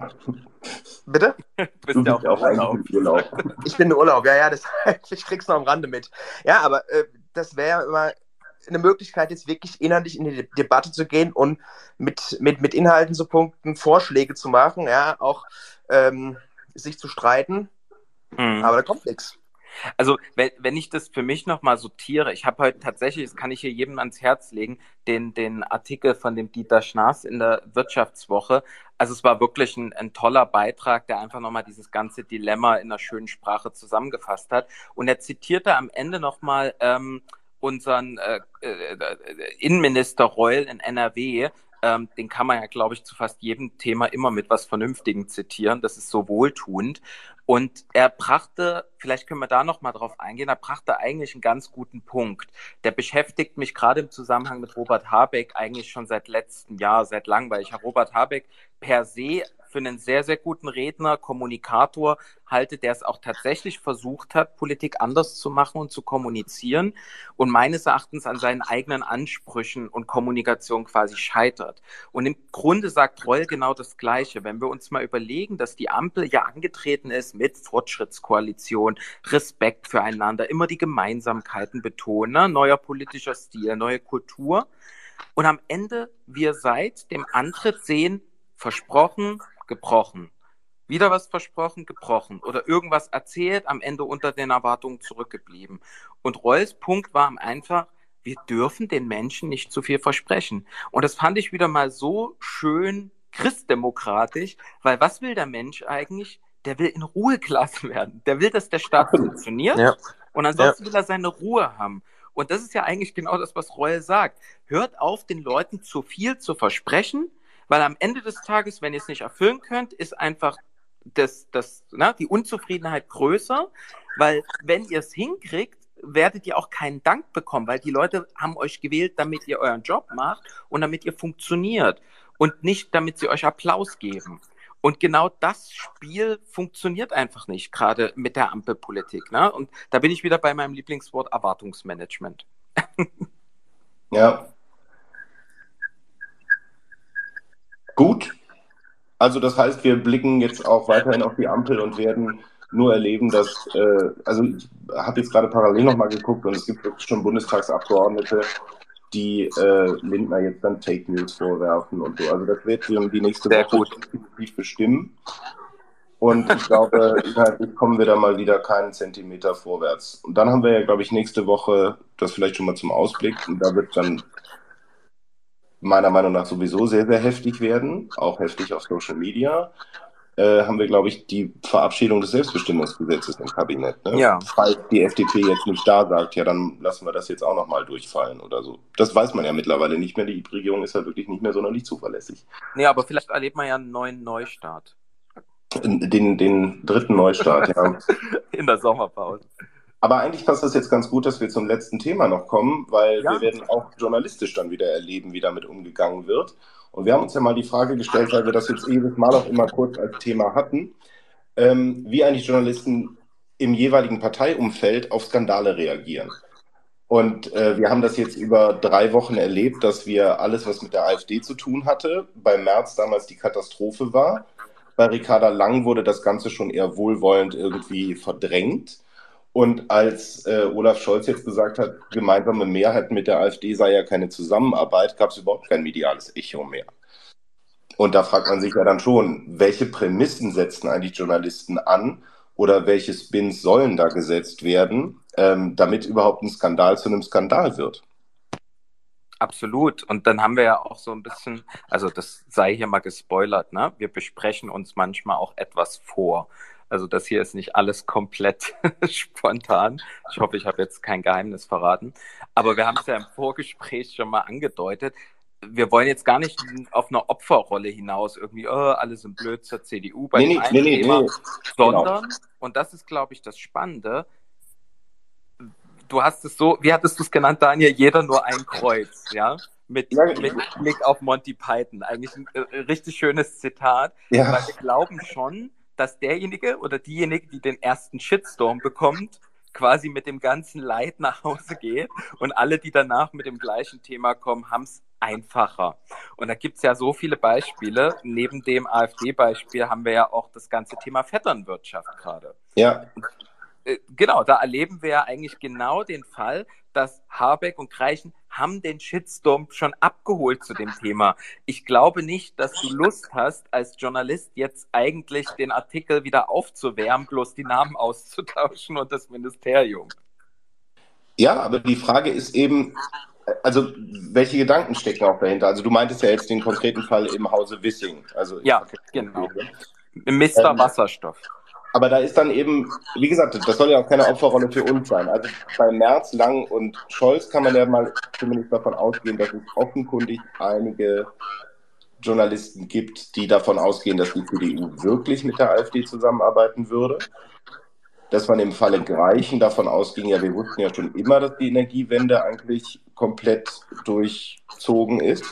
Bitte? Du bist Du ja bist auch auch im Urlaub. eigentlich im Urlaub. Ich bin im Urlaub, ja, ja, das, ich krieg's noch am Rande mit. Ja, aber äh, das wäre immer eine Möglichkeit, jetzt wirklich inhaltlich in die De- Debatte zu gehen und mit, mit, mit Inhalten zu punkten, Vorschläge zu machen, ja, auch ähm, sich zu streiten, Mhm. aber da kommt nichts. Also wenn, wenn ich das für mich nochmal sortiere, ich habe heute tatsächlich, das kann ich hier jedem ans Herz legen, den, den Artikel von dem Dieter Schnaas in der Wirtschaftswoche. Also es war wirklich ein, ein toller Beitrag, der einfach nochmal dieses ganze Dilemma in einer schönen Sprache zusammengefasst hat. Und er zitierte am Ende nochmal ähm, unseren äh, äh, Innenminister Reul in N R W. Ähm, den kann man ja, glaube ich, zu fast jedem Thema immer mit was Vernünftigem zitieren. Das ist so wohltuend. Und er brachte, vielleicht können wir da noch mal drauf eingehen, er brachte eigentlich einen ganz guten Punkt. Der beschäftigt mich gerade im Zusammenhang mit Robert Habeck eigentlich schon seit letztem Jahr, seit langem, weil ich Herr Robert Habeck per se für einen sehr, sehr guten Redner, Kommunikator halte, der es auch tatsächlich versucht hat, Politik anders zu machen und zu kommunizieren und meines Erachtens an seinen eigenen Ansprüchen und Kommunikation quasi scheitert. Und im Grunde sagt Reul genau das Gleiche. Wenn wir uns mal überlegen, dass die Ampel ja angetreten ist mit Fortschrittskoalition, Respekt füreinander, immer die Gemeinsamkeiten betonen, ne? Neuer politischer Stil, neue Kultur. Und am Ende wir seit dem Antritt sehen, versprochen, gebrochen. Wieder was versprochen, gebrochen. Oder irgendwas erzählt, am Ende unter den Erwartungen zurückgeblieben. Und Reuls Punkt war einfach, wir dürfen den Menschen nicht zu viel versprechen. Und das fand ich wieder mal so schön christdemokratisch, weil was will der Mensch eigentlich? Der will in Ruhe gelassen werden. Der will, dass der Staat funktioniert. Ja. Und ansonsten will er seine Ruhe haben. Und das ist ja eigentlich genau das, was Reul sagt. Hört auf, den Leuten zu viel zu versprechen, weil am Ende des Tages, wenn ihr es nicht erfüllen könnt, ist einfach das, das, na, die Unzufriedenheit größer, weil wenn ihr es hinkriegt, werdet ihr auch keinen Dank bekommen, weil die Leute haben euch gewählt, damit ihr euren Job macht und damit ihr funktioniert und nicht, damit sie euch Applaus geben. Und genau das Spiel funktioniert einfach nicht, gerade mit der Ampelpolitik. Ne? Und da bin ich wieder bei meinem Lieblingswort Erwartungsmanagement. Ja. Gut. Also das heißt, wir blicken jetzt auch weiterhin auf die Ampel und werden nur erleben, dass, äh, also ich habe jetzt gerade parallel nochmal geguckt und es gibt wirklich schon Bundestagsabgeordnete, die äh, Lindner jetzt dann Fake News vorwerfen und so. Also das wird die nächste Sehr Woche gut. definitiv bestimmen. Und ich glaube, inhaltlich kommen wir da mal wieder keinen Zentimeter vorwärts. Und dann haben wir ja, glaube ich, nächste Woche, das vielleicht schon mal zum Ausblick, und da wird dann meiner Meinung nach sowieso sehr, sehr heftig werden, auch heftig auf Social Media, äh, haben wir, glaube ich, die Verabschiedung des Selbstbestimmungsgesetzes im Kabinett. Ne? Ja. Falls die F D P jetzt nicht da sagt, ja, dann lassen wir das jetzt auch nochmal durchfallen oder so. Das weiß man ja mittlerweile nicht mehr. Die Regierung ist ja wirklich nicht mehr sonderlich zuverlässig. Nee, aber vielleicht erlebt man ja einen neuen Neustart. Den, den dritten Neustart, ja. In der Sommerpause. Aber eigentlich passt das jetzt ganz gut, dass wir zum letzten Thema noch kommen, weil Ja. wir werden auch journalistisch dann wieder erleben, wie damit umgegangen wird. Und wir haben uns ja mal die Frage gestellt, weil wir das jetzt jedes Mal auch immer kurz als Thema hatten, ähm, wie eigentlich Journalisten im jeweiligen Parteiumfeld auf Skandale reagieren. Und äh, wir haben das jetzt über drei Wochen erlebt, dass wir alles, was mit der AfD zu tun hatte, bei Merz damals die Katastrophe war. Bei Ricarda Lang wurde das Ganze schon eher wohlwollend irgendwie verdrängt. Und als äh, Olaf Scholz jetzt gesagt hat, gemeinsame Mehrheit mit der AfD sei ja keine Zusammenarbeit, gab es überhaupt kein mediales Echo mehr. Und da fragt man sich ja dann schon, welche Prämissen setzen eigentlich Journalisten an oder welche Spins sollen da gesetzt werden, ähm, damit überhaupt ein Skandal zu einem Skandal wird. Absolut. Und dann haben wir ja auch so ein bisschen, also das sei hier mal gespoilert, ne? Wir besprechen uns manchmal auch etwas vor. Also das hier ist nicht alles komplett spontan. Ich hoffe, ich habe jetzt kein Geheimnis verraten. Aber wir haben es ja im Vorgespräch schon mal angedeutet. Wir wollen jetzt gar nicht auf eine Opferrolle hinaus, irgendwie, oh, alle sind blöd zur C D U bei Nee, dem nee, einen nee, nee, Thema, nee. sondern, und das ist, glaube ich, das Spannende, du hast es so, wie hattest du es genannt, Daniel, jeder nur ein Kreuz, ja? Mit, Ja. mit Blick auf Monty Python. Eigentlich ein äh, richtig schönes Zitat, Ja. weil wir glauben schon, dass derjenige oder diejenige, die den ersten Shitstorm bekommt, quasi mit dem ganzen Leid nach Hause geht und alle, die danach mit dem gleichen Thema kommen, haben es einfacher. Und da gibt es ja so viele Beispiele. Neben dem AfD-Beispiel haben wir ja auch das ganze Thema Vetternwirtschaft gerade. Ja. Genau, da erleben wir ja eigentlich genau den Fall, dass Habeck und Kreichen haben den Shitstorm schon abgeholt zu dem Thema. Ich glaube nicht, dass du Lust hast, als Journalist jetzt eigentlich den Artikel wieder aufzuwärmen, bloß die Namen auszutauschen und das Ministerium. Ja, aber die Frage ist eben, also welche Gedanken stecken auch dahinter? Also du meintest ja jetzt den konkreten Fall im Hause Wissing. Also Ja, genau. Mister Ähm, Wasserstoff. Aber da ist dann eben, wie gesagt, das soll ja auch keine Opferrolle für uns sein. Also bei Merz, Lang und Scholz kann man ja mal zumindest davon ausgehen, dass es offenkundig einige Journalisten gibt, die davon ausgehen, dass die C D U wirklich mit der AfD zusammenarbeiten würde. Dass man im Falle Greichen davon ausging, ja, wir wussten ja schon immer, dass die Energiewende eigentlich komplett durchzogen ist.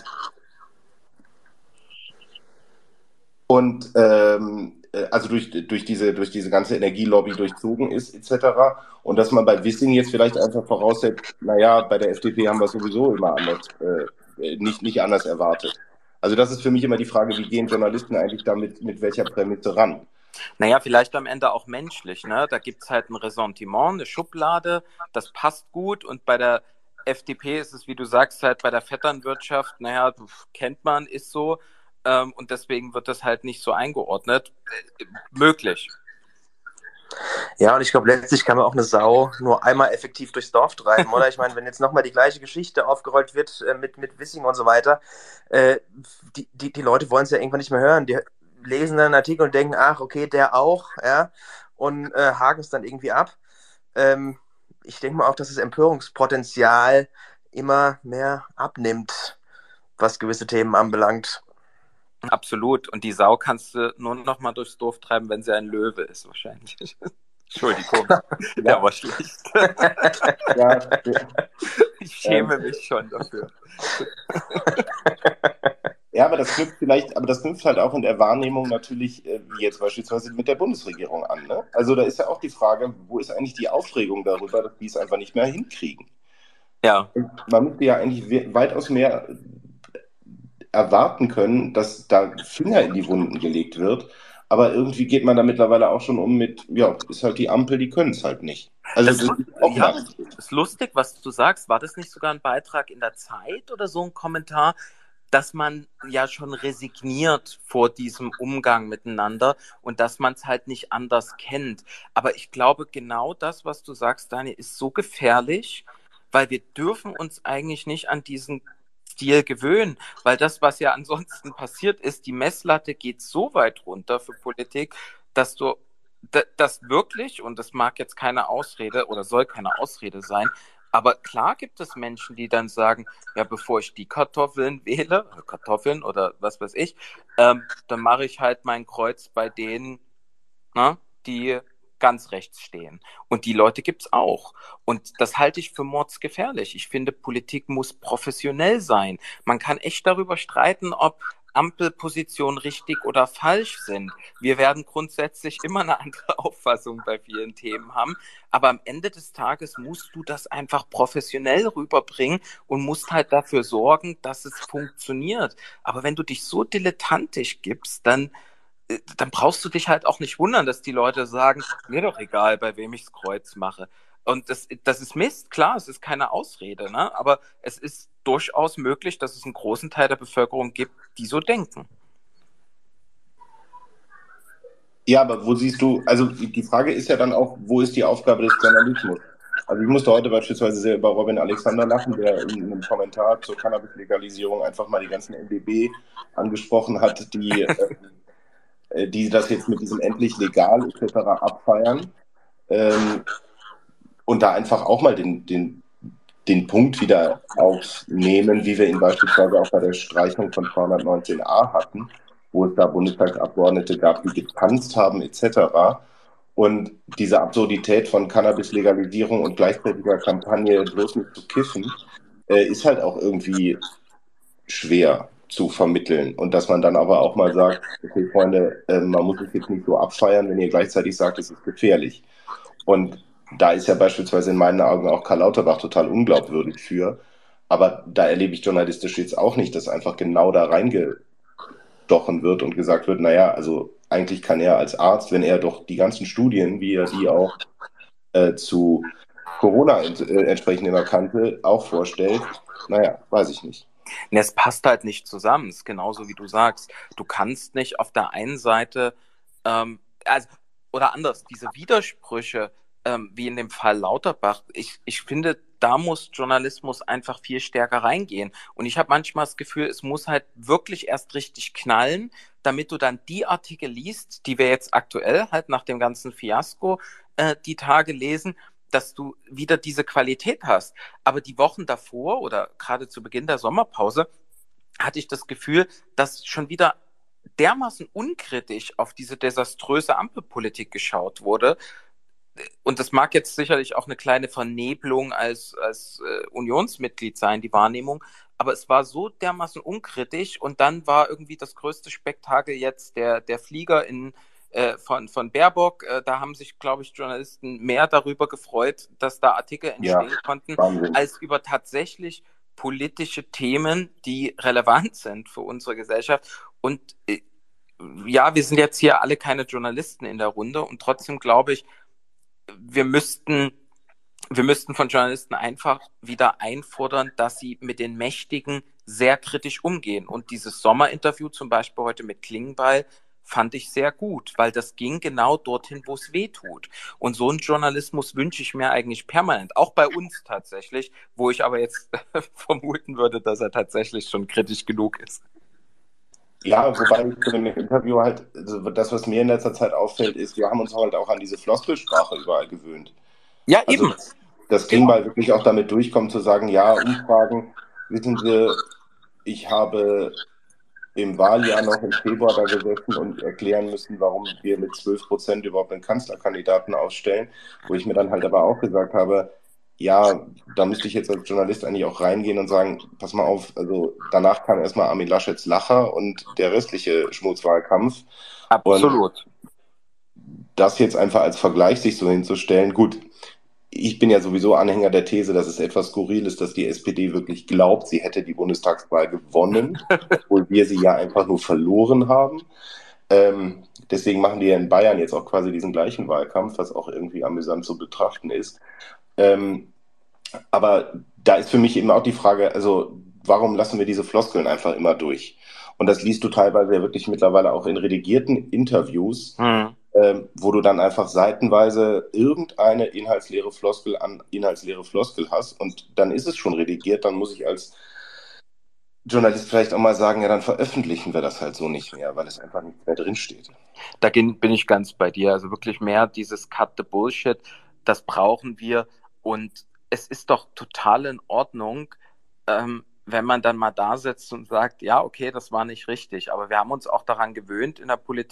Und ähm, also durch, durch, diese, durch diese ganze Energielobby durchzogen ist, et cetera. Und dass man bei Wissing jetzt vielleicht einfach voraussetzt, naja, bei der F D P haben wir es sowieso immer anders, äh, nicht, nicht anders erwartet. Also das ist für mich immer die Frage, wie gehen Journalisten eigentlich damit, mit welcher Prämisse ran? Naja, vielleicht am Ende auch menschlich, ne? Da gibt es halt ein Ressentiment, eine Schublade, das passt gut und bei der F D P ist es, wie du sagst, halt bei der Vetternwirtschaft, naja, kennt man, ist so, ähm, und deswegen wird das halt nicht so eingeordnet. Äh, möglich. Ja, und ich glaube, letztlich kann man auch eine Sau nur einmal effektiv durchs Dorf treiben, oder? Ich meine, wenn jetzt nochmal die gleiche Geschichte aufgerollt wird äh, mit, mit Wissing und so weiter, äh, die, die, die Leute wollen es ja irgendwann nicht mehr hören. Die lesen dann einen Artikel und denken, ach, okay, der auch, ja, und äh, haken es dann irgendwie ab. Ähm, ich denke mal auch, dass das Empörungspotenzial immer mehr abnimmt, was gewisse Themen anbelangt. Absolut. Und die Sau kannst du nur noch mal durchs Dorf treiben, wenn sie ein Löwe ist, wahrscheinlich. Entschuldigung, der war schlecht. Ja, ich schäme ähm. mich schon dafür. Ja, aber das knüpft vielleicht, aber das knüpft halt auch in der Wahrnehmung natürlich, wie jetzt beispielsweise mit der Bundesregierung an. Ne? Also da ist ja auch die Frage, wo ist eigentlich die Aufregung darüber, dass die es einfach nicht mehr hinkriegen? Ja. Man müsste ja eigentlich weitaus mehr erwarten können, dass da Finger in die Wunden gelegt wird. Aber irgendwie geht man da mittlerweile auch schon um mit, ja, ist halt die Ampel, die können es halt nicht. Also das, das ist auch ja, ist lustig, was du sagst. War das nicht sogar ein Beitrag in der Zeit oder so ein Kommentar, dass man ja schon resigniert vor diesem Umgang miteinander und dass man es halt nicht anders kennt. Aber ich glaube, genau das, was du sagst, Daniel, ist so gefährlich, weil wir dürfen uns eigentlich nicht an diesen Stil gewöhnen, weil das, was ja ansonsten passiert ist, die Messlatte geht so weit runter für Politik, dass du das wirklich, und das mag jetzt keine Ausrede oder soll keine Ausrede sein, aber klar gibt es Menschen, die dann sagen, ja, bevor ich die Kartoffeln wähle, Kartoffeln oder was weiß ich, ähm, dann mache ich halt mein Kreuz bei denen, na, die ganz rechts stehen. Und die Leute gibt's auch. Und das halte ich für mordsgefährlich. Ich finde, Politik muss professionell sein. Man kann echt darüber streiten, ob Ampelpositionen richtig oder falsch sind. Wir werden grundsätzlich immer eine andere Auffassung bei vielen Themen haben. Aber am Ende des Tages musst du das einfach professionell rüberbringen und musst halt dafür sorgen, dass es funktioniert. Aber wenn du dich so dilettantisch gibst, dann dann brauchst du dich halt auch nicht wundern, dass die Leute sagen, mir doch egal, bei wem ich das Kreuz mache. Und das, das ist Mist, klar, es ist keine Ausrede, ne? Aber es ist durchaus möglich, dass es einen großen Teil der Bevölkerung gibt, die so denken. Ja, aber wo siehst du, also die Frage ist ja dann auch, wo ist die Aufgabe des Journalismus? Also ich musste heute beispielsweise sehr über Robin Alexander lachen, der in einem Kommentar zur Cannabis-Legalisierung einfach mal die ganzen N D B angesprochen hat, die... Äh, die das jetzt mit diesem endlich legal et cetera abfeiern ähm, und da einfach auch mal den, den, den Punkt wieder aufnehmen, wie wir ihn beispielsweise auch bei der Streichung von zweihundertneunzehn a hatten, wo es da Bundestagsabgeordnete gab, die getanzt haben et cetera. Und diese Absurdität von Cannabis-Legalisierung und gleichzeitiger Kampagne bloß nicht zu kiffen, äh, ist halt auch irgendwie schwer zu vermitteln. Und dass man dann aber auch mal sagt, okay, Freunde, äh, man muss es jetzt nicht so abfeiern, wenn ihr gleichzeitig sagt, es ist gefährlich. Und da ist ja beispielsweise in meinen Augen auch Karl Lauterbach total unglaubwürdig für. Aber da erlebe ich journalistisch jetzt auch nicht, dass einfach genau da reingestochen wird und gesagt wird, naja, also eigentlich kann er als Arzt, wenn er doch die ganzen Studien, wie er die auch äh, zu Corona ent- äh, entsprechend immer kannte, auch vorstellt, naja, weiß ich nicht. Ne, es passt halt nicht zusammen. Es ist genauso wie du sagst. Du kannst nicht auf der einen Seite, ähm, also, oder anders, diese Widersprüche, ähm, wie in dem Fall Lauterbach, ich, ich finde, da muss Journalismus einfach viel stärker reingehen. Und ich habe manchmal das Gefühl, es muss halt wirklich erst richtig knallen, damit du dann die Artikel liest, die wir jetzt aktuell halt nach dem ganzen Fiasko äh, die Tage lesen, dass du wieder diese Qualität hast. Aber die Wochen davor oder gerade zu Beginn der Sommerpause hatte ich das Gefühl, dass schon wieder dermaßen unkritisch auf diese desaströse Ampelpolitik geschaut wurde. Und das mag jetzt sicherlich auch eine kleine Vernebelung als, als äh, Unionsmitglied sein, die Wahrnehmung. Aber es war so dermaßen unkritisch und dann war irgendwie das größte Spektakel jetzt der, der Flieger in Von, von Baerbock, da haben sich, glaube ich, Journalisten mehr darüber gefreut, dass da Artikel entstehen ja, konnten, Wahnsinn. Als über tatsächlich politische Themen, die relevant sind für unsere Gesellschaft. Und ja, wir sind jetzt hier alle keine Journalisten in der Runde und trotzdem glaube ich, wir müssten, wir müssten von Journalisten einfach wieder einfordern, dass sie mit den Mächtigen sehr kritisch umgehen. Und dieses Sommerinterview zum Beispiel heute mit Klingbeil fand ich sehr gut, weil das ging genau dorthin, wo es weh tut. Und so einen Journalismus wünsche ich mir eigentlich permanent, auch bei uns tatsächlich, wo ich aber jetzt vermuten würde, dass er tatsächlich schon kritisch genug ist. Ja, wobei ich zu dem Interview halt, also das, was mir in letzter Zeit auffällt, ist, wir haben uns halt auch an diese Floskelsprache überall gewöhnt. Ja, also eben. Das, das Klingbeil wirklich auch damit durchkommt, zu sagen, ja, Umfragen, wissen Sie, ich habe im Wahljahr noch im Februar da gesessen und erklären müssen, warum wir mit zwölf Prozent überhaupt einen Kanzlerkandidaten ausstellen, wo ich mir dann halt aber auch gesagt habe, ja, da müsste ich jetzt als Journalist eigentlich auch reingehen und sagen, pass mal auf, also danach kam erstmal Armin Laschets Lacher und der restliche Schmutzwahlkampf. Absolut. Und das jetzt einfach als Vergleich sich so hinzustellen, gut, ich bin ja sowieso Anhänger der These, dass es etwas skurril ist, dass die S P D wirklich glaubt, sie hätte die Bundestagswahl gewonnen, obwohl wir sie ja einfach nur verloren haben. Ähm, deswegen machen die ja in Bayern jetzt auch quasi diesen gleichen Wahlkampf, was auch irgendwie amüsant zu betrachten ist. Ähm, aber da ist für mich eben auch die Frage, also warum lassen wir diese Floskeln einfach immer durch? Und das liest du teilweise ja wirklich mittlerweile auch in redigierten Interviews, hm. ähm, wo du dann einfach seitenweise irgendeine inhaltsleere Floskel an inhaltsleere Floskel hast und dann ist es schon redigiert, dann muss ich als Journalist vielleicht auch mal sagen, ja, dann veröffentlichen wir das halt so nicht mehr, weil es einfach nicht mehr drinsteht. Da bin ich ganz bei dir, also wirklich mehr dieses Cut the Bullshit, das brauchen wir und es ist doch total in Ordnung, ähm, wenn man dann mal da sitzt und sagt, ja, okay, das war nicht richtig, aber wir haben uns auch daran gewöhnt in der Politik,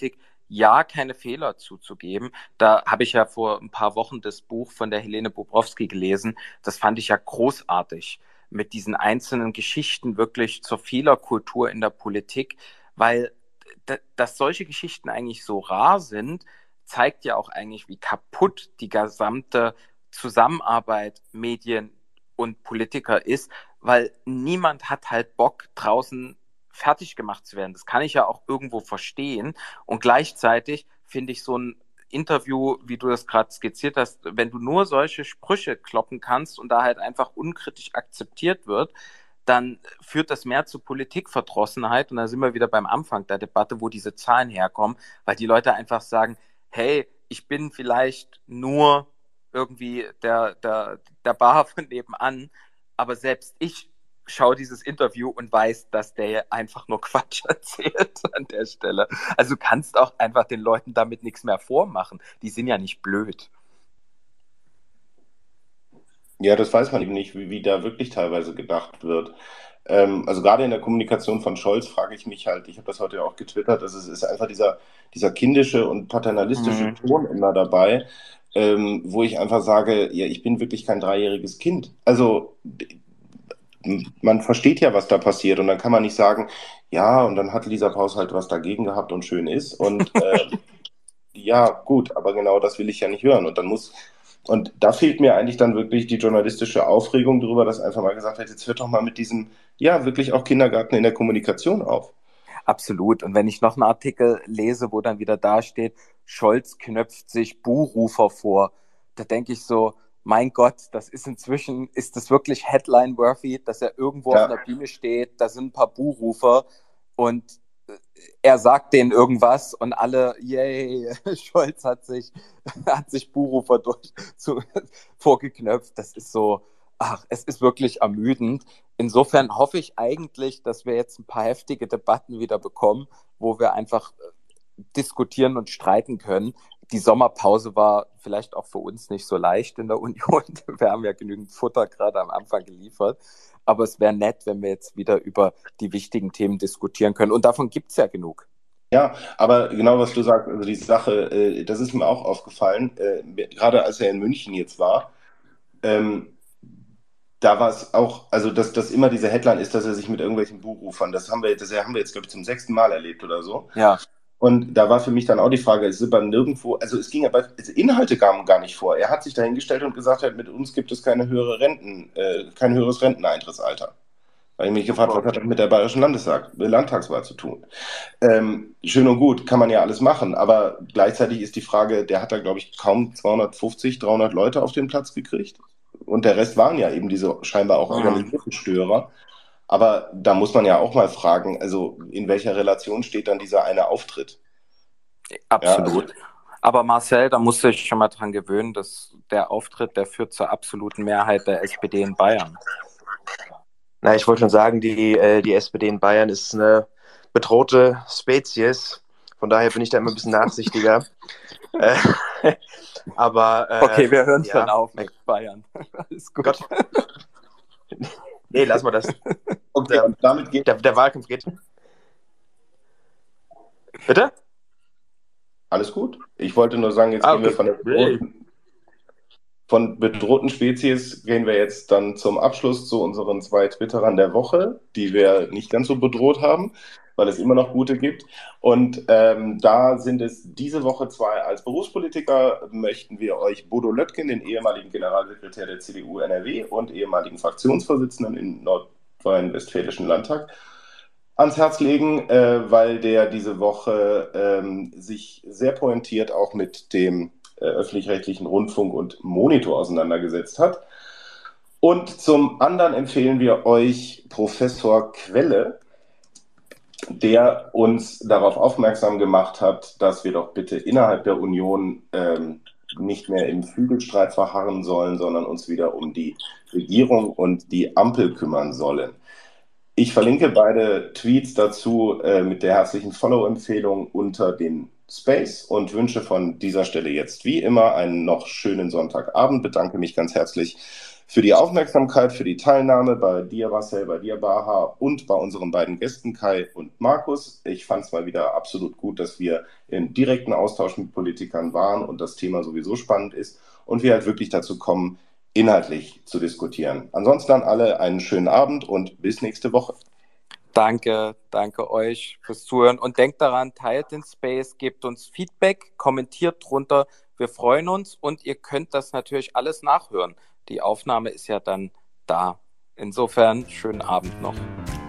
ja, keine Fehler zuzugeben. Da habe ich ja vor ein paar Wochen das Buch von der Helene Bobrowski gelesen. Das fand ich ja großartig, mit diesen einzelnen Geschichten wirklich zur Fehlerkultur in der Politik, weil d- dass solche Geschichten eigentlich so rar sind, zeigt ja auch eigentlich, wie kaputt die gesamte Zusammenarbeit Medien und Politiker ist, weil niemand hat halt Bock, draußen fertig gemacht zu werden. Das kann ich ja auch irgendwo verstehen. Und gleichzeitig finde ich so ein Interview, wie du das gerade skizziert hast, wenn du nur solche Sprüche kloppen kannst und da halt einfach unkritisch akzeptiert wird, dann führt das mehr zu Politikverdrossenheit. Und da sind wir wieder beim Anfang der Debatte, wo diese Zahlen herkommen, weil die Leute einfach sagen, hey, ich bin vielleicht nur irgendwie der, der, der Bar von nebenan, aber selbst ich schaue dieses Interview und weiß, dass der einfach nur Quatsch erzählt an der Stelle. Also du kannst auch einfach den Leuten damit nichts mehr vormachen. Die sind ja nicht blöd. Ja, das weiß man eben nicht, wie, wie da wirklich teilweise gedacht wird. Ähm, also gerade in der Kommunikation von Scholz frage ich mich halt, ich habe das heute ja auch getwittert, es ist, ist einfach dieser, dieser kindische und paternalistische Mhm. Ton immer dabei, ähm, wo ich einfach sage, ja, ich bin wirklich kein dreijähriges Kind. Also d- man versteht ja, was da passiert und dann kann man nicht sagen, ja, und dann hat Lisa Paus halt was dagegen gehabt und schön ist und äh, ja, gut, aber genau das will ich ja nicht hören. Und dann muss, und da fehlt mir eigentlich dann wirklich die journalistische Aufregung darüber, dass einfach mal gesagt wird, jetzt hört doch mal mit diesem, ja, wirklich auch Kindergarten in der Kommunikation auf. Absolut. Und wenn ich noch einen Artikel lese, wo dann wieder dasteht, Scholz knöpft sich Buhrufer vor, da denke ich so, mein Gott, das ist inzwischen, ist das wirklich Headline-worthy, dass er irgendwo auf einer Ja, Bühne steht, da sind ein paar Buhrufer und äh, er sagt denen irgendwas und alle, yay, Scholz hat sich, hat sich Buhrufer durch, zu, vorgeknöpft. Das ist so, ach, es ist wirklich ermüdend. Insofern hoffe ich eigentlich, dass wir jetzt ein paar heftige Debatten wieder bekommen, wo wir einfach äh, diskutieren und streiten können. Die Sommerpause war vielleicht auch für uns nicht so leicht in der Union. Wir haben ja genügend Futter gerade am Anfang geliefert. Aber es wäre nett, wenn wir jetzt wieder über die wichtigen Themen diskutieren können. Und davon gibt es ja genug. ja, aber genau was du sagst, also die Sache, äh, das ist mir auch aufgefallen, äh, gerade als er in München jetzt war, ähm, da war es auch, also dass das immer diese Headline ist, dass er sich mit irgendwelchen Buchrufern, das haben wir, das haben wir jetzt, glaube ich, zum sechsten Mal erlebt oder so. Ja, Und da war für mich dann auch die Frage, es ist aber nirgendwo, also es ging aber, also Inhalte kamen gar nicht vor. Er hat sich dahingestellt und gesagt hat, mit uns gibt es keine höhere Renten, äh, kein höheres Renteneintrittsalter. Weil ich mich gefragt, was hat das mit der Bayerischen Landestag, Landtagswahl zu tun? Ähm, schön und gut, kann man ja alles machen, aber gleichzeitig ist die Frage, der hat da, glaube ich, kaum zweihundertfünfzig, dreihundert Leute auf den Platz gekriegt. Und der Rest waren ja eben diese scheinbar auch mhm. organisierten Störer. Aber da muss man ja auch mal fragen, also in welcher Relation steht dann dieser eine Auftritt? Ja, also Absolut. Aber Marcel, da musst du dich schon mal dran gewöhnen, dass der Auftritt, der führt zur absoluten Mehrheit der S P D in Bayern. Na, ich wollte schon sagen, die, äh, die S P D in Bayern ist eine bedrohte Spezies. Von daher bin ich da immer ein bisschen nachsichtiger. äh, aber äh, Okay, wir hören ja, schon auf mein mit Bayern. Alles gut. Gott. Nee, lass mal das. okay, Der, und damit geht der, der Wahlkampf geht. Bitte? alles gut. Ich wollte nur sagen, jetzt Ah, gehen wir okay. von der bedrohten, von bedrohten Spezies, gehen wir jetzt dann zum Abschluss zu unseren zwei Twitterern der Woche, die wir nicht ganz so bedroht haben, weil es immer noch gute gibt. Und ähm, da sind es diese Woche zwei. Als Berufspolitiker möchten wir euch Bodo Löttgen, den ehemaligen Generalsekretär der C D U N R W und ehemaligen Fraktionsvorsitzenden im Nordrhein-Westfälischen Landtag, ans Herz legen, äh, weil der diese Woche ähm, sich sehr pointiert auch mit dem äh, öffentlich-rechtlichen Rundfunk und Monitor auseinandergesetzt hat. Und zum anderen empfehlen wir euch Professor Quelle, der uns darauf aufmerksam gemacht hat, dass wir doch bitte innerhalb der Union ähm, nicht mehr im Flügelstreit verharren sollen, sondern uns wieder um die Regierung und die Ampel kümmern sollen. Ich verlinke beide Tweets dazu äh, mit der herzlichen Follow-Empfehlung unter den Space und wünsche von dieser Stelle jetzt wie immer einen noch schönen Sonntagabend. Bedanke mich ganz herzlich für die Aufmerksamkeit, für die Teilnahme bei dir, Marcel, bei dir, Baha und bei unseren beiden Gästen, Kai und Markus. Ich fand es mal wieder absolut gut, dass wir im direkten Austausch mit Politikern waren und das Thema sowieso spannend ist und wir halt wirklich dazu kommen, inhaltlich zu diskutieren. Ansonsten an alle einen schönen Abend und bis nächste Woche. Danke, danke euch fürs Zuhören und denkt daran, teilt den Space, gebt uns Feedback, kommentiert drunter. Wir freuen uns und ihr könnt das natürlich alles nachhören. Die Aufnahme ist ja dann da. Insofern schönen Abend noch.